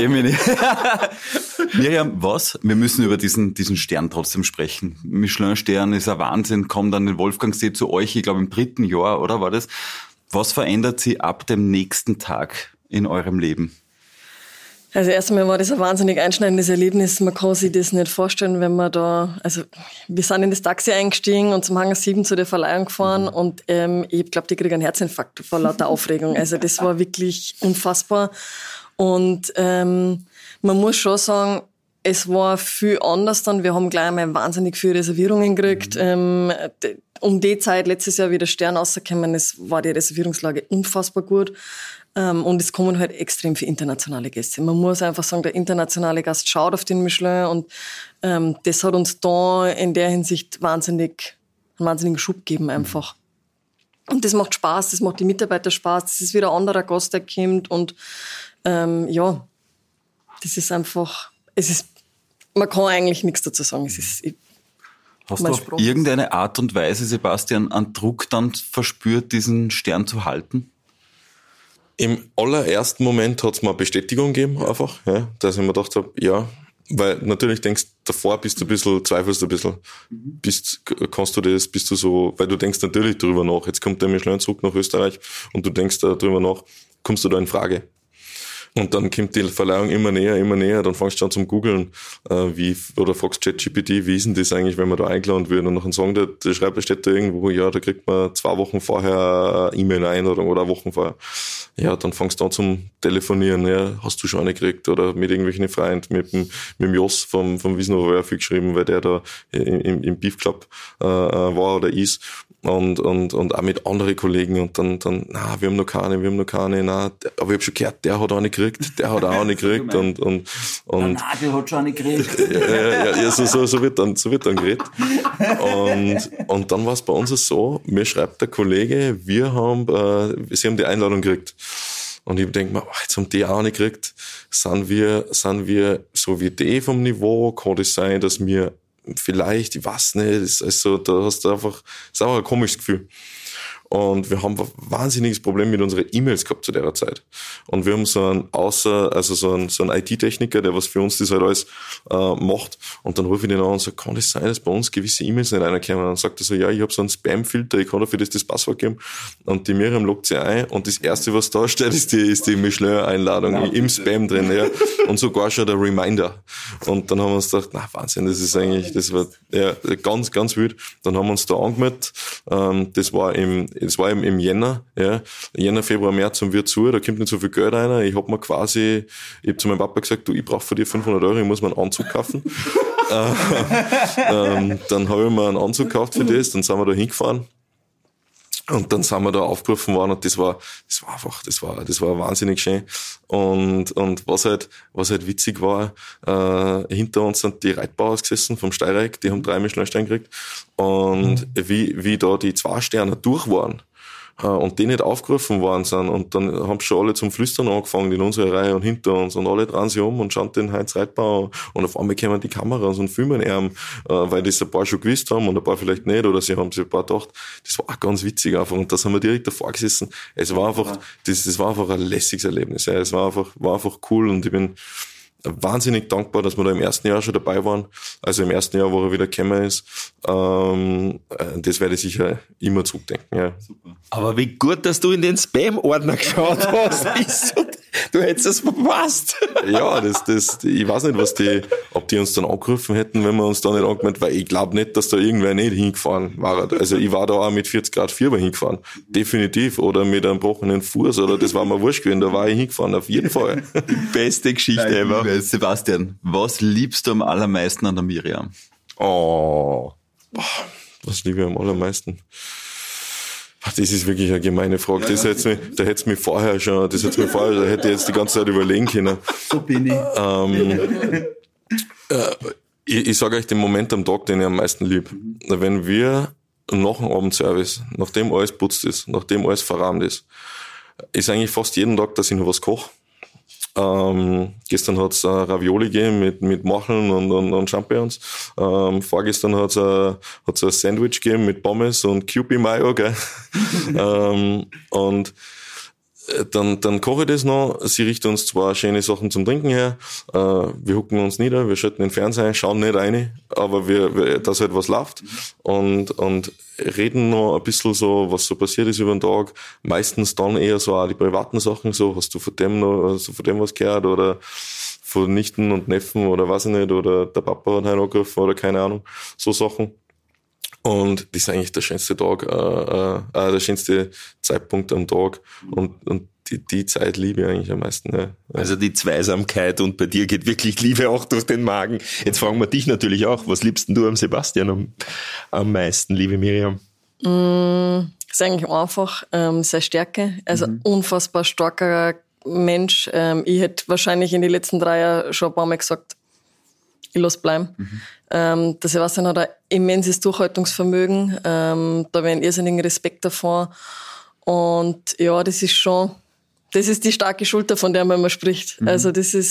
Speaker 2: Miriam, was? Wir müssen über diesen Stern trotzdem sprechen. Michelin-Stern ist ein Wahnsinn, kommt dann den Wolfgangsee zu euch, ich glaube im 3. Jahr, oder war das? Was verändert sie ab dem nächsten Tag in eurem Leben?
Speaker 4: Also erst einmal war das ein wahnsinnig einschneidendes Erlebnis. Man kann sich das nicht vorstellen, wenn man wir sind in das Taxi eingestiegen und zum Hangar 7 zu der Verleihung gefahren und ich glaube, die kriegen einen Herzinfarkt vor lauter Aufregung. Also das war wirklich unfassbar. Und man muss schon sagen, es war viel anders dann. Wir haben gleich einmal wahnsinnig viele Reservierungen gekriegt. Um die Zeit, letztes Jahr, wie der Stern rausgekommen ist, war die Reservierungslage unfassbar gut. Und es kommen halt extrem viele internationale Gäste. Man muss einfach sagen, der internationale Gast schaut auf den Michelin und das hat uns da in der Hinsicht einen wahnsinnigen Schub gegeben einfach. Und das macht Spaß, das macht die Mitarbeiter Spaß, das ist wieder ein anderer Gast, der kommt und das ist einfach, man kann eigentlich nichts dazu sagen.
Speaker 2: Hast du auf irgendeine Art und Weise, Sebastian, einen Druck dann verspürt, diesen Stern zu halten?
Speaker 3: Im allerersten Moment hat es mir eine Bestätigung gegeben, einfach, ja, dass ich mir gedacht habe, ja, weil natürlich denkst, davor zweifelst du ein bisschen, kannst du das, bist du so, weil du denkst natürlich drüber nach, jetzt kommt der Michelin zurück nach Österreich und du denkst drüber nach, kommst du da in Frage? Und dann kommt die Verleihung immer näher, dann fängst du an zum Googeln, oder fragst ChatGPT, wie ist denn das eigentlich, wenn man da eingeladen wird, und dann sagen steht da irgendwo, ja, da kriegt man 2 Wochen vorher eine E-Mail-Einladung oder Wochen vorher. Ja, dann fängst du an zum Telefonieren, ja, hast du schon eine gekriegt, oder mit irgendwelchen Freunden, mit dem Jos vom Wiesnover viel geschrieben, weil der da im Beef Club war oder ist. Und auch mit anderen Kollegen und dann, wir haben noch keine, aber ich habe schon gehört, der hat auch eine gekriegt, der hat auch eine gekriegt und
Speaker 2: der hat schon eine gekriegt.
Speaker 3: Ja, so wird dann geredet. Und dann war es bei uns so, mir schreibt der Kollege, sie haben die Einladung gekriegt. Und ich denke mir, jetzt haben die auch nicht gekriegt, sind wir so wie die vom Niveau, kann das sein, dass wir vielleicht, ich weiß nicht, da hast du einfach, ist auch ein komisches Gefühl. Und wir haben ein wahnsinniges Problem mit unseren E-Mails gehabt zu der Zeit. Und wir haben so einen IT-Techniker, der was für uns das halt alles macht. Und dann rufe ich den an und sage, kann das sein, dass bei uns gewisse E-Mails nicht reinkommen? Und dann sagt er so, ja, ich habe so einen Spam-Filter, ich kann dafür das Passwort geben. Und die Miriam loggt sich ein und das Erste, was da steht, ist die Michelin-Einladung im Spam drin. Ja. Und sogar schon der Reminder. Und dann haben wir uns gedacht, na Wahnsinn, das war ganz, ganz wild. Dann haben wir uns da angemeldet. Das war im Jänner, ja. Jänner, Februar, März und wir zu, da kommt nicht so viel Geld rein. Ich habe zu meinem Papa gesagt, du, ich brauche von dir 500 €, ich muss mir einen Anzug kaufen. Dann habe ich mir einen Anzug gekauft für das, dann sind wir da hingefahren. Und dann sind wir da aufgerufen worden und das war wahnsinnig schön. Und was halt witzig war, hinter uns sind die Reitbauers gesessen vom Steyrijk, die haben 3 Michelin-Sterne gekriegt. Und wie da die 2 Sterne durch waren, und die nicht aufgerufen worden sind, und dann haben schon alle zum Flüstern angefangen in unserer Reihe und hinter uns, und alle drehen sich um und schauen den Heinz Reitbauer, und auf einmal kommen die Kameras und filmen ihn, weil das ein paar schon gewusst haben und ein paar vielleicht nicht, oder sie haben sich ein paar gedacht. Das war auch ganz witzig einfach, und da sind wir direkt davor gesessen. Es war einfach, das war einfach ein lässiges Erlebnis. Ja. Es war einfach cool, und ich bin wahnsinnig dankbar, dass wir da im ersten Jahr schon dabei waren. Also im ersten Jahr, wo er wieder gekommen ist. Das werde ich sicher immer zurückdenken. Ja.
Speaker 5: Super. Aber wie gut, dass du in den Spam-Ordner geschaut hast. Du hättest es verpasst.
Speaker 3: Ja, ich weiß nicht, ob die uns dann angerufen hätten, wenn wir uns da nicht angemeldet, weil ich glaube nicht, dass da irgendwer nicht hingefahren war. Also ich war da auch mit 40 Grad Fieber hingefahren. Definitiv. Oder mit einem gebrochenen Fuß, oder das war mir wurscht gewesen, da war ich hingefahren, auf jeden Fall.
Speaker 5: Beste Geschichte ever.
Speaker 2: Sebastian, was liebst du am allermeisten an der Miriam?
Speaker 3: Oh, was liebe ich am allermeisten? Das ist wirklich eine gemeine Frage. Da hätte ich jetzt die ganze Zeit überlegen können.
Speaker 2: So bin ich.
Speaker 3: Ich sage euch den Moment am Tag, den ich am meisten liebe. Wenn wir nach dem Abendservice, nachdem alles putzt ist, nachdem alles verrahmt ist eigentlich fast jeden Tag, dass ich noch was koche. Gestern hat's Ravioli gegeben mit Macheln und Champignons. Vorgestern hat's ein Sandwich gegeben mit Pommes und Kewpie Mayo, gell? Und dann koche ich das noch. Sie richten uns zwar schöne Sachen zum Trinken her. Wir hucken uns nieder, wir schalten den Fernseher ein, schauen nicht rein, aber dass halt was läuft. Und reden noch ein bisschen so, was so passiert ist über den Tag. Meistens dann eher so auch die privaten Sachen, so, hast du von dem was gehört, oder von Nichten und Neffen, oder weiß ich nicht, oder der Papa hat angerufen, oder keine Ahnung, so Sachen. Und das ist eigentlich der schönste Tag, der schönste Zeitpunkt am Tag. Und die Zeit liebe ich eigentlich am meisten. Ja.
Speaker 5: Also die Zweisamkeit, und bei dir geht wirklich Liebe auch durch den Magen. Jetzt fragen wir dich natürlich auch, was liebst denn du am Sebastian am meisten, liebe Miriam?
Speaker 4: Ist eigentlich einfach seine Stärke. Also unfassbar starker Mensch. Ich hätte wahrscheinlich in den letzten 3 Jahren schon ein paar Mal gesagt, ich lasse bleiben. Der Sebastian hat ein immenses Durchhaltungsvermögen. Da habe ich einen irrsinnigen Respekt davor. Und ja, das ist die starke Schulter, von der man immer spricht. Also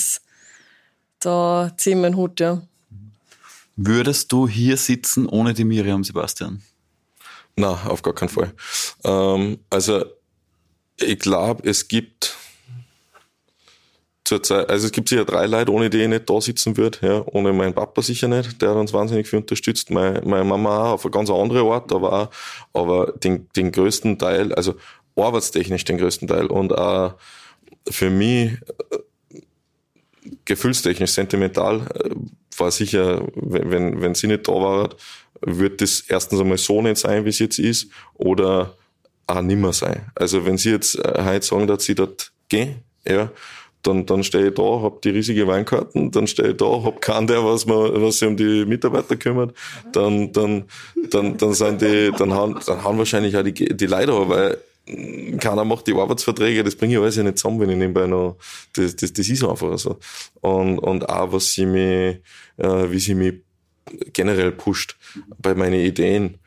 Speaker 4: da ziehe ich meinen Hut, ja.
Speaker 2: Würdest du hier sitzen ohne die Miriam, Sebastian?
Speaker 3: Na, auf gar keinen Fall. Also ich glaube, es gibt zurzeit, also es gibt sicher 3 Leute, ohne die ich nicht da sitzen würde, ja, ohne meinen Papa sicher nicht, der hat uns wahnsinnig viel unterstützt, meine Mama auch, auf eine ganz andere Art, aber den größten Teil, also arbeitstechnisch den größten Teil, und auch für mich gefühlstechnisch, sentimental, war sicher, wenn sie nicht da war, wird das erstens einmal so nicht sein, wie es jetzt ist, oder auch nimmer sein. Also wenn sie jetzt heute sagen, dass sie dort gehen, ja, dann stehe ich da, hab die riesige Weinkarten, dann stehe ich da, hab keinen, der was sich um die Mitarbeiter kümmert, dann haben wahrscheinlich auch die Leute an, weil keiner macht die Arbeitsverträge, das bringe ich alles ja nicht zusammen, wenn ich nebenbei noch, das ist einfach so. Und auch, wie sie mich generell pusht bei meinen Ideen.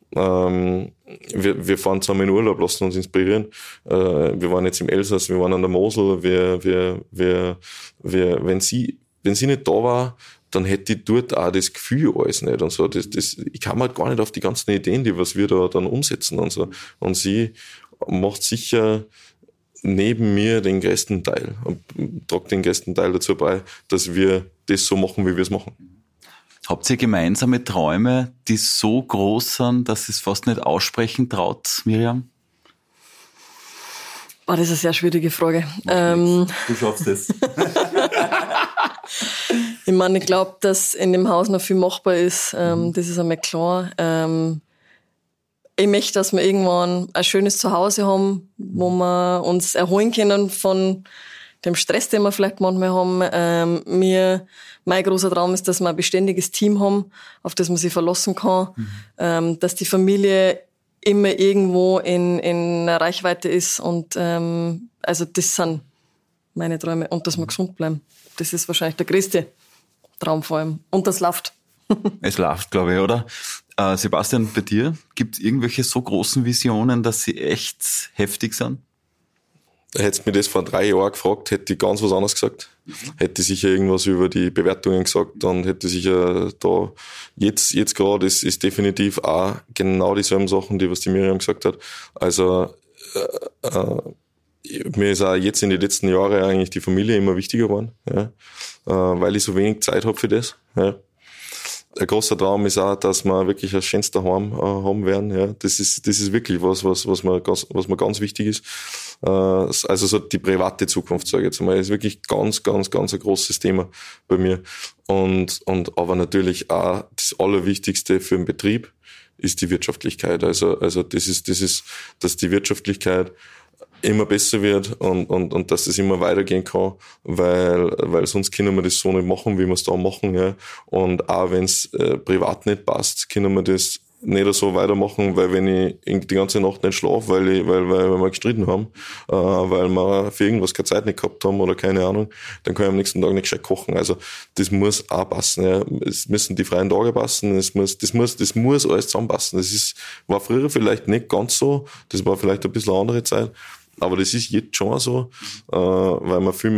Speaker 3: Wir fahren zusammen in Urlaub, lassen uns inspirieren. Wir waren jetzt im Elsass, wir waren an der Mosel. Wenn sie nicht da war, dann hätte ich dort auch das Gefühl alles nicht und so. Ich kam halt gar nicht auf die ganzen Ideen, die was wir da dann umsetzen und so. Und sie macht sicher neben mir den größten Teil und tragt den größten Teil dazu bei, dass wir das so machen, wie wir es machen.
Speaker 2: Habt ihr gemeinsame Träume, die so groß sind, dass ihr es fast nicht aussprechen traut, Miriam?
Speaker 4: Das ist eine sehr schwierige Frage.
Speaker 2: Du schaffst es.
Speaker 4: Ich meine, ich glaube, dass in dem Haus noch viel machbar ist. Das ist einmal klar. Ich möchte, dass wir irgendwann ein schönes Zuhause haben, wo wir uns erholen können von dem Stress, den wir vielleicht manchmal haben. Mein großer Traum ist, dass wir ein beständiges Team haben, auf das man sich verlassen kann, dass die Familie immer irgendwo in Reichweite ist und also das sind meine Träume und dass wir gesund bleiben. Das ist wahrscheinlich der größte Traum vor allem. Und das läuft.
Speaker 2: Es läuft, glaube ich, oder? Sebastian, bei dir gibt es irgendwelche so großen Visionen, dass sie echt heftig sind?
Speaker 3: Hättest du mir das vor 3 Jahren gefragt, hätte ich ganz was anderes gesagt. Hätte ich sicher irgendwas über die Bewertungen gesagt, dann hätte ich sicher da, jetzt gerade ist definitiv auch genau dieselben Sachen, die was die Miriam gesagt hat. Also, mir ist auch jetzt in den letzten Jahren eigentlich die Familie immer wichtiger geworden, ja, weil ich so wenig Zeit habe für das, ja. Ein großer Traum ist auch, dass wir wirklich ein schönster Heim haben werden. Ja, das ist wirklich was mir ganz wichtig ist. Also so die private Zukunft, sage ich jetzt mal, ist wirklich ganz ein großes Thema bei mir. Und aber natürlich auch das Allerwichtigste für den Betrieb ist die Wirtschaftlichkeit. Also das ist, dass die Wirtschaftlichkeit immer besser wird und dass es immer weitergehen kann, weil sonst können wir das so nicht machen, wie wir es da machen, ja. Und auch wenn es privat nicht passt, können wir das nicht so weitermachen, weil wenn ich die ganze Nacht nicht schlafe, weil wir gestritten haben, weil wir für irgendwas keine Zeit nicht gehabt haben oder keine Ahnung, dann kann ich am nächsten Tag nicht gescheit kochen. Also das muss auch passen. Ja. Es müssen die freien Tage passen, das muss alles zusammenpassen. War früher vielleicht nicht ganz so, das war vielleicht ein bisschen eine andere Zeit, aber das ist jetzt schon so, weil man viel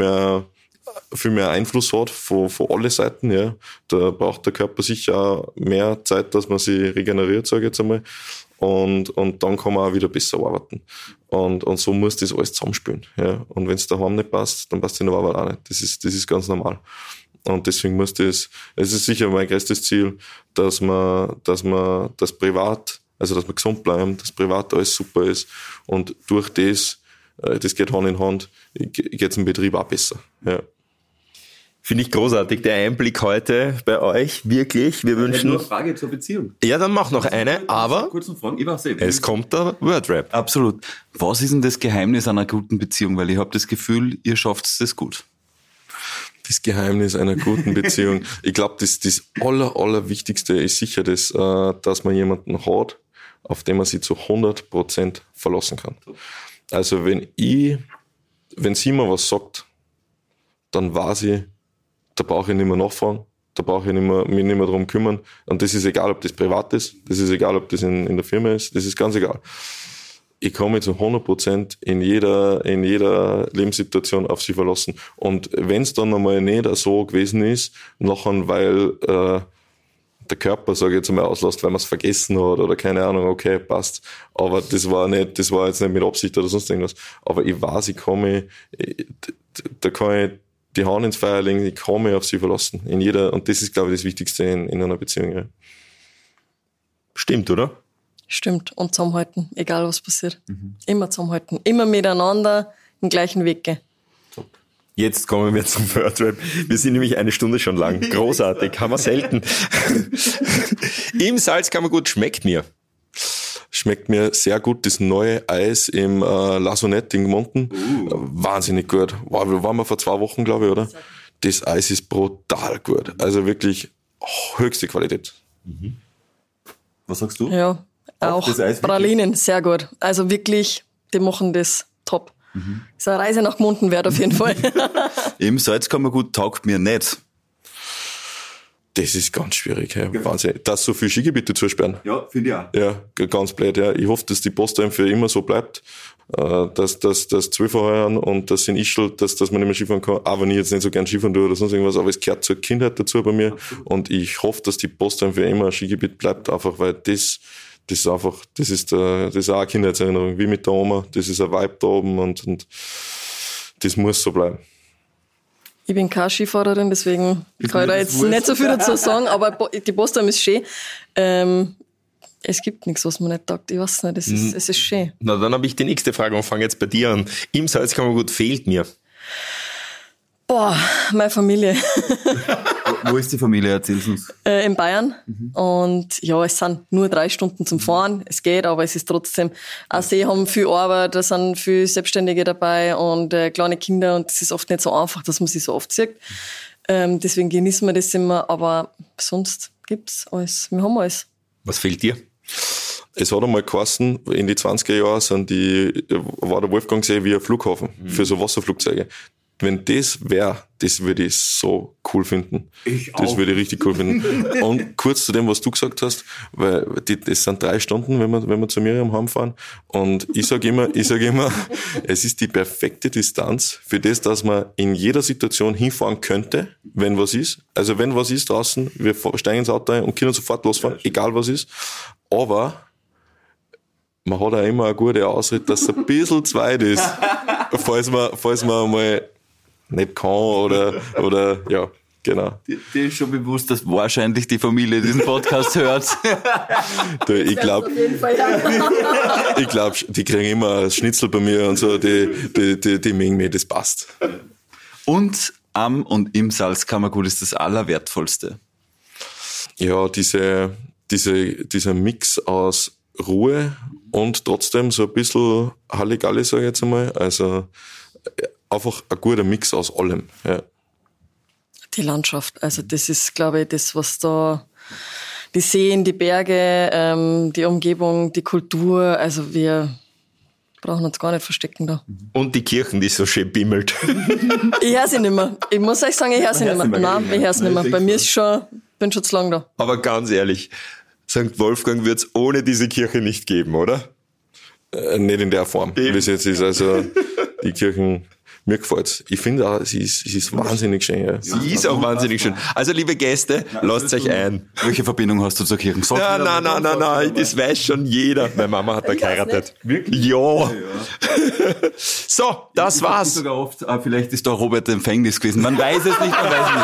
Speaker 3: mehr Einfluss hat von allen Seiten, ja. Da braucht der Körper sicher auch mehr Zeit, dass man sich regeneriert, sage ich jetzt einmal. Und dann kann man auch wieder besser arbeiten. Und so muss das alles zusammenspielen, ja. Und wenn es daheim nicht passt, dann passt es in der Arbeit auch nicht. Das ist ganz normal. Und deswegen es ist sicher mein größtes Ziel, dass wir privat, also dass wir gesund bleiben, dass privat alles super ist. Und durch das geht Hand in Hand, geht es im Betrieb auch besser, ja.
Speaker 5: Finde ich großartig, der Einblick heute bei euch, wirklich. Wir wünschen...
Speaker 2: Nur eine Frage zur Beziehung.
Speaker 5: Ja, dann mach noch eine, aber es kommt der Wordrap.
Speaker 2: Absolut. Was ist denn das Geheimnis einer guten Beziehung? Weil ich habe das Gefühl, ihr schafft das gut.
Speaker 3: Das Geheimnis einer guten Beziehung. Ich glaube, das Allerwichtigste ist sicher das, dass man jemanden hat, auf den man sich zu 100% verlassen kann. Also wenn sie mir was sagt, dann weiß ich, da brauche ich nicht mehr nachfragen, da brauche ich mich nicht mehr drum kümmern. Und das ist egal, ob das privat ist, das ist egal, ob das in der Firma ist, das ist ganz egal. Ich kann mich zu 100% in jeder Lebenssituation auf sie verlassen. Und wenn es dann einmal nicht so gewesen ist, nachher, weil der Körper, sage ich jetzt einmal, auslässt, weil man es vergessen hat oder keine Ahnung, okay, passt. Aber das war jetzt nicht mit Absicht oder sonst irgendwas. Aber ich weiß, da kann ich die Hand ins Feuer legen, ich kann mich auf sie verlassen. Und das ist, glaube ich, das Wichtigste in einer Beziehung. Ja.
Speaker 5: Stimmt, oder?
Speaker 4: Stimmt. Und zusammenhalten, egal was passiert. Immer zusammenhalten. Immer miteinander den gleichen Weg gehen.
Speaker 5: Jetzt kommen wir zum Wordrap. Wir sind nämlich 1 Stunde schon lang. Großartig, haben wir selten. Im Salzkammergut schmeckt mir sehr gut das neue Eis im Lasonette in Gmonten. Wahnsinnig gut. Wow, wir waren vor 2 Wochen, glaube ich, oder? Das Eis ist brutal gut. Also wirklich höchste Qualität.
Speaker 2: Was sagst du?
Speaker 4: Ja, auch Pralinen, sehr gut. Also wirklich, die machen das top. So eine Reise nach Gmonten wert auf jeden Fall.
Speaker 2: Im Salzkammergut taugt mir nicht.
Speaker 3: Das ist ganz schwierig, ja. Wahnsinn. Dass so viele Skigebiete zusperren.
Speaker 2: Ja, finde ich auch.
Speaker 3: Ja, ganz blöd, ja. Ich hoffe, dass die Postheim für immer so bleibt, dass 12 heuern und das in Ischl, dass man nicht mehr Skifahren kann. Auch wenn ich jetzt nicht so gern Skifahren tue oder sonst irgendwas, aber es gehört zur Kindheit dazu bei mir. Und ich hoffe, dass die Postheim für immer ein Skigebiet bleibt, einfach weil das ist auch eine Kindheitserinnerung, wie mit der Oma. Das ist ein Vibe da oben und das muss so bleiben.
Speaker 4: Ich bin keine Skifahrerin, deswegen kann ich da jetzt nicht so viel dazu sagen, aber die Postheim ist schön. Es gibt nichts, was man nicht taugt. Ich weiß nicht, es ist schön.
Speaker 5: Na, dann habe ich die nächste Frage und fange jetzt bei dir an. Im Salzkammergut fehlt mir.
Speaker 4: Boah, meine Familie.
Speaker 2: Wo ist die Familie? Erzähl's uns.
Speaker 4: In Bayern. Und ja, es sind nur 3 Stunden zum Fahren. Es geht, aber es ist trotzdem, auch sie haben viel Arbeit, da sind viele Selbstständige dabei und kleine Kinder und es ist oft nicht so einfach, dass man sie so oft sieht. Deswegen genießen wir das immer, aber sonst gibt's alles. Wir haben alles.
Speaker 5: Was fehlt dir?
Speaker 3: Es hat einmal geheißen, in die 20er Jahren war der Wolfgangsee wie ein Flughafen für so Wasserflugzeuge. Wenn das wäre, das würde ich so cool finden. Das würde ich richtig cool finden. Und kurz zu dem, was du gesagt hast, weil das sind 3 Stunden, wenn wir zu Miriam heimfahren. Und ich sag immer, es ist die perfekte Distanz für das, dass man in jeder Situation hinfahren könnte, wenn was ist. Also wenn was ist draußen, wir steigen ins Auto ein und können sofort losfahren, egal was ist. Aber man hat auch immer eine gute Ausrede, dass es ein bisschen zu weit ist, falls man mal nicht kann oder ja, genau.
Speaker 2: Dir ist schon bewusst, dass wahrscheinlich die Familie diesen Podcast hört.
Speaker 3: Ich glaube, die kriegen immer ein Schnitzel bei mir und so, die mengen mir, das passt.
Speaker 2: Und am und im Salzkammergut ist das Allerwertvollste.
Speaker 3: Ja, dieser Mix aus Ruhe und trotzdem so ein bisschen Halligalli, sag ich jetzt einmal. Also einfach ein guter Mix aus allem. Ja.
Speaker 4: Die Landschaft, also das ist, glaube ich, das, was da, die Seen, die Berge, die Umgebung, die Kultur, also wir brauchen uns gar nicht verstecken da.
Speaker 5: Und die Kirchen, die so schön bimmelt.
Speaker 4: Ich höre sie nicht mehr. Ich muss euch sagen, ich höre sie nicht mehr. Nein, ich höre sie nicht mehr. Bei mir ist bin schon zu lang da.
Speaker 5: Aber ganz ehrlich, St. Wolfgang wird es ohne diese Kirche nicht geben, oder?
Speaker 3: Nicht in der Form, wie es jetzt ist. Also die Kirchen, mir gefällt's. Ich finde auch, sie ist wahnsinnig schön. Ja.
Speaker 5: Sie ist auch wahnsinnig schön. Also liebe Gäste, lasst euch ein.
Speaker 2: Welche Verbindung hast du zur Kirche?
Speaker 5: Nein, das weiß schon jeder. Meine Mama hat da geheiratet. Wirklich? Ja. So, das war's.
Speaker 2: Sogar oft, vielleicht ist da Robert Empfängnis gewesen. Man weiß es nicht,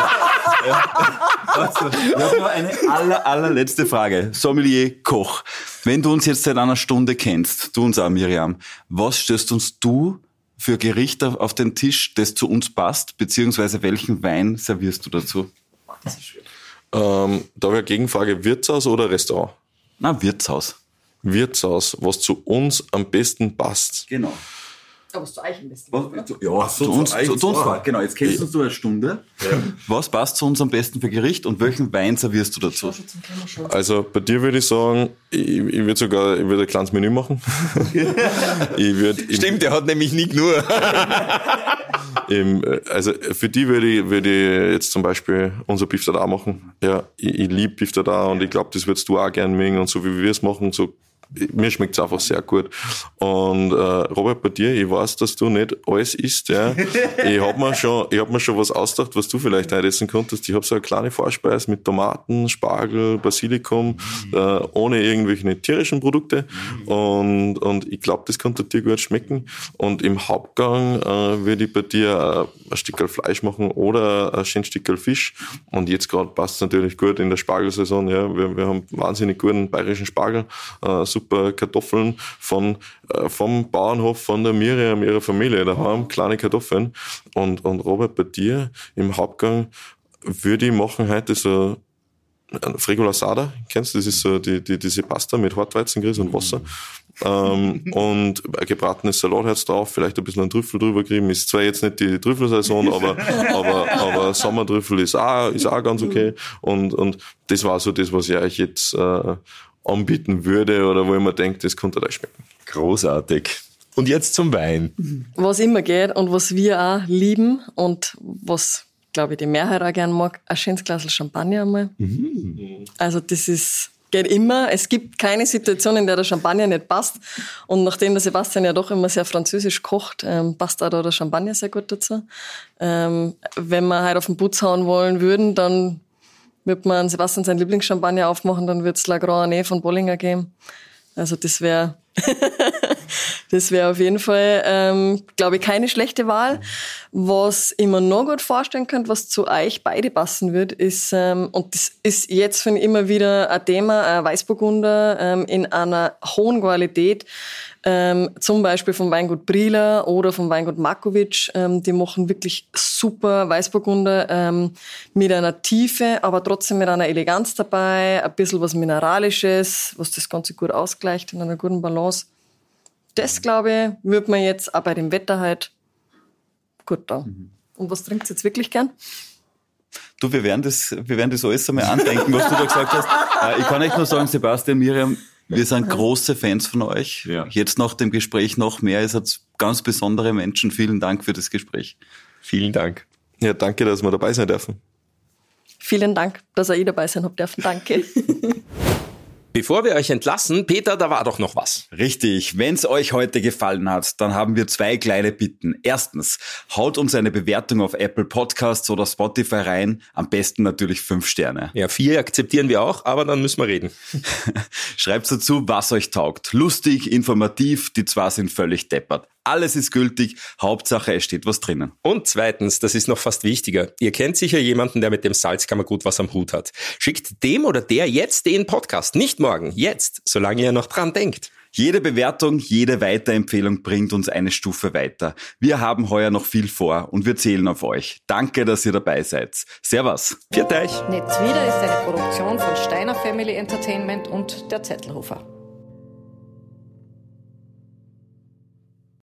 Speaker 2: Also, ich habe nur eine allerletzte Frage. Sommelier Koch, wenn du uns jetzt seit einer Stunde kennst, du uns auch, Miriam, was stellst uns du für Gericht auf den Tisch, das zu uns passt, beziehungsweise welchen Wein servierst du dazu?
Speaker 3: Das ist schwierig. Da habe ich eine Gegenfrage, Wirtshaus oder Restaurant?
Speaker 2: Na, Wirtshaus.
Speaker 3: Wirtshaus, was zu uns am besten passt.
Speaker 2: Genau.
Speaker 4: Aber was zu euch am besten?
Speaker 2: Zu uns. Genau, jetzt kennst du uns eine Stunde. Ja. Was passt zu uns am besten für Gericht und welchen Wein servierst du dazu?
Speaker 3: Also bei dir würde ich sagen, ich würde ein kleines Menü machen.
Speaker 5: Stimmt, der hat nämlich nicht nur.
Speaker 3: Also für die würde ich jetzt zum Beispiel unser Beef Tartare machen. Ja, ich liebe Beef Tartare und ich glaube, das würdest du auch gerne mögen und so wie wir es machen, so mir schmeckt's einfach sehr gut. Und Robert, bei dir, ich weiß, dass du nicht alles isst. Ja. Ich hab mir schon was ausgedacht, was du vielleicht heute essen konntest. Ich habe so eine kleine Vorspeise mit Tomaten, Spargel, Basilikum, ohne irgendwelche tierischen Produkte. Und ich glaube, das könnte dir gut schmecken. Und im Hauptgang würde ich bei dir ein Stückchen Fleisch machen oder ein schönes Stückchen Fisch. Und jetzt gerade passt es natürlich gut in der Spargelsaison. Ja. Wir haben wahnsinnig guten bayerischen Spargel, super Kartoffeln vom Bauernhof von der Miriam, ihrer Familie daheim, kleine Kartoffeln. Und Robert, bei dir im Hauptgang würde ich machen heute so ein Fregola Sada, kennst du? Das ist so diese Pasta mit Hartweizengrieß und Wasser. Und ein gebratenes Salatherz drauf, vielleicht ein bisschen ein Trüffel drüber kriegen. Ist zwar jetzt nicht die Trüffelsaison, aber Sommertrüffel ist auch ganz okay. Und das war so das, was ich euch jetzt anbieten würde oder wo ich mir denke, das könnte euch schmecken.
Speaker 5: Großartig. Und jetzt zum Wein.
Speaker 4: Was immer geht und was wir auch lieben und was glaube ich, die Mehrheit auch gern mag, ein schönes Glas Champagner einmal. Also das geht immer. Es gibt keine Situation, in der der Champagner nicht passt. Und nachdem der Sebastian ja doch immer sehr französisch kocht, passt auch da der Champagner sehr gut dazu. Wenn wir heute auf den Putz hauen wollen würden, dann wird man Sebastian sein Lieblingschampagner aufmachen, dann wird es La Grand Année von Bollinger geben. Also das wäre auf jeden Fall, glaube ich, keine schlechte Wahl. Was ich mir noch gut vorstellen könnte, was zu euch beide passen wird, ist, und das ist jetzt finde ich immer wieder ein Thema, ein Weißburgunder in einer hohen Qualität, zum Beispiel vom Weingut Brieler oder vom Weingut Markovic. Die machen wirklich super Weißburgunder mit einer Tiefe, aber trotzdem mit einer Eleganz dabei, ein bisschen was Mineralisches, was das Ganze gut ausgleicht in einer guten Balance. Das, glaube ich, wird man jetzt auch bei dem Wetter halt gut da. Und was trinkt ihr jetzt wirklich gern?
Speaker 2: Du, wir werden das alles einmal andenken, was du da gesagt hast. Ich kann echt nur sagen, Sebastian, Miriam, wir sind große Fans von euch. Ja. Jetzt nach dem Gespräch noch mehr. Ihr seid ganz besondere Menschen. Vielen Dank für das Gespräch.
Speaker 5: Vielen Dank.
Speaker 3: Ja, danke, dass wir dabei sein dürfen.
Speaker 4: Vielen Dank, dass ihr dabei sein habt dürfen. Danke.
Speaker 5: Bevor wir euch entlassen, Peter, da war doch noch was.
Speaker 2: Richtig. Wenn's euch heute gefallen hat, dann haben wir 2 kleine Bitten. Erstens, haut uns eine Bewertung auf Apple Podcasts oder Spotify rein. Am besten natürlich 5 Sterne.
Speaker 5: Ja, 4 akzeptieren wir auch, aber dann müssen wir reden.
Speaker 2: Schreibt dazu, was euch taugt. Lustig, informativ, die 2 sind völlig deppert. Alles ist gültig, Hauptsache es steht was drinnen.
Speaker 5: Und zweitens, das ist noch fast wichtiger, ihr kennt sicher jemanden, der mit dem Salzkammergut was am Hut hat. Schickt dem oder der jetzt den Podcast, nicht morgen, jetzt, solange ihr noch dran denkt.
Speaker 2: Jede Bewertung, jede Weiterempfehlung bringt uns eine Stufe weiter. Wir haben heuer noch viel vor und wir zählen auf euch. Danke, dass ihr dabei seid. Servus.
Speaker 5: Pfiat euch.
Speaker 1: Netz wieder ist eine Produktion von Steiner Family Entertainment und der Zettelhofer.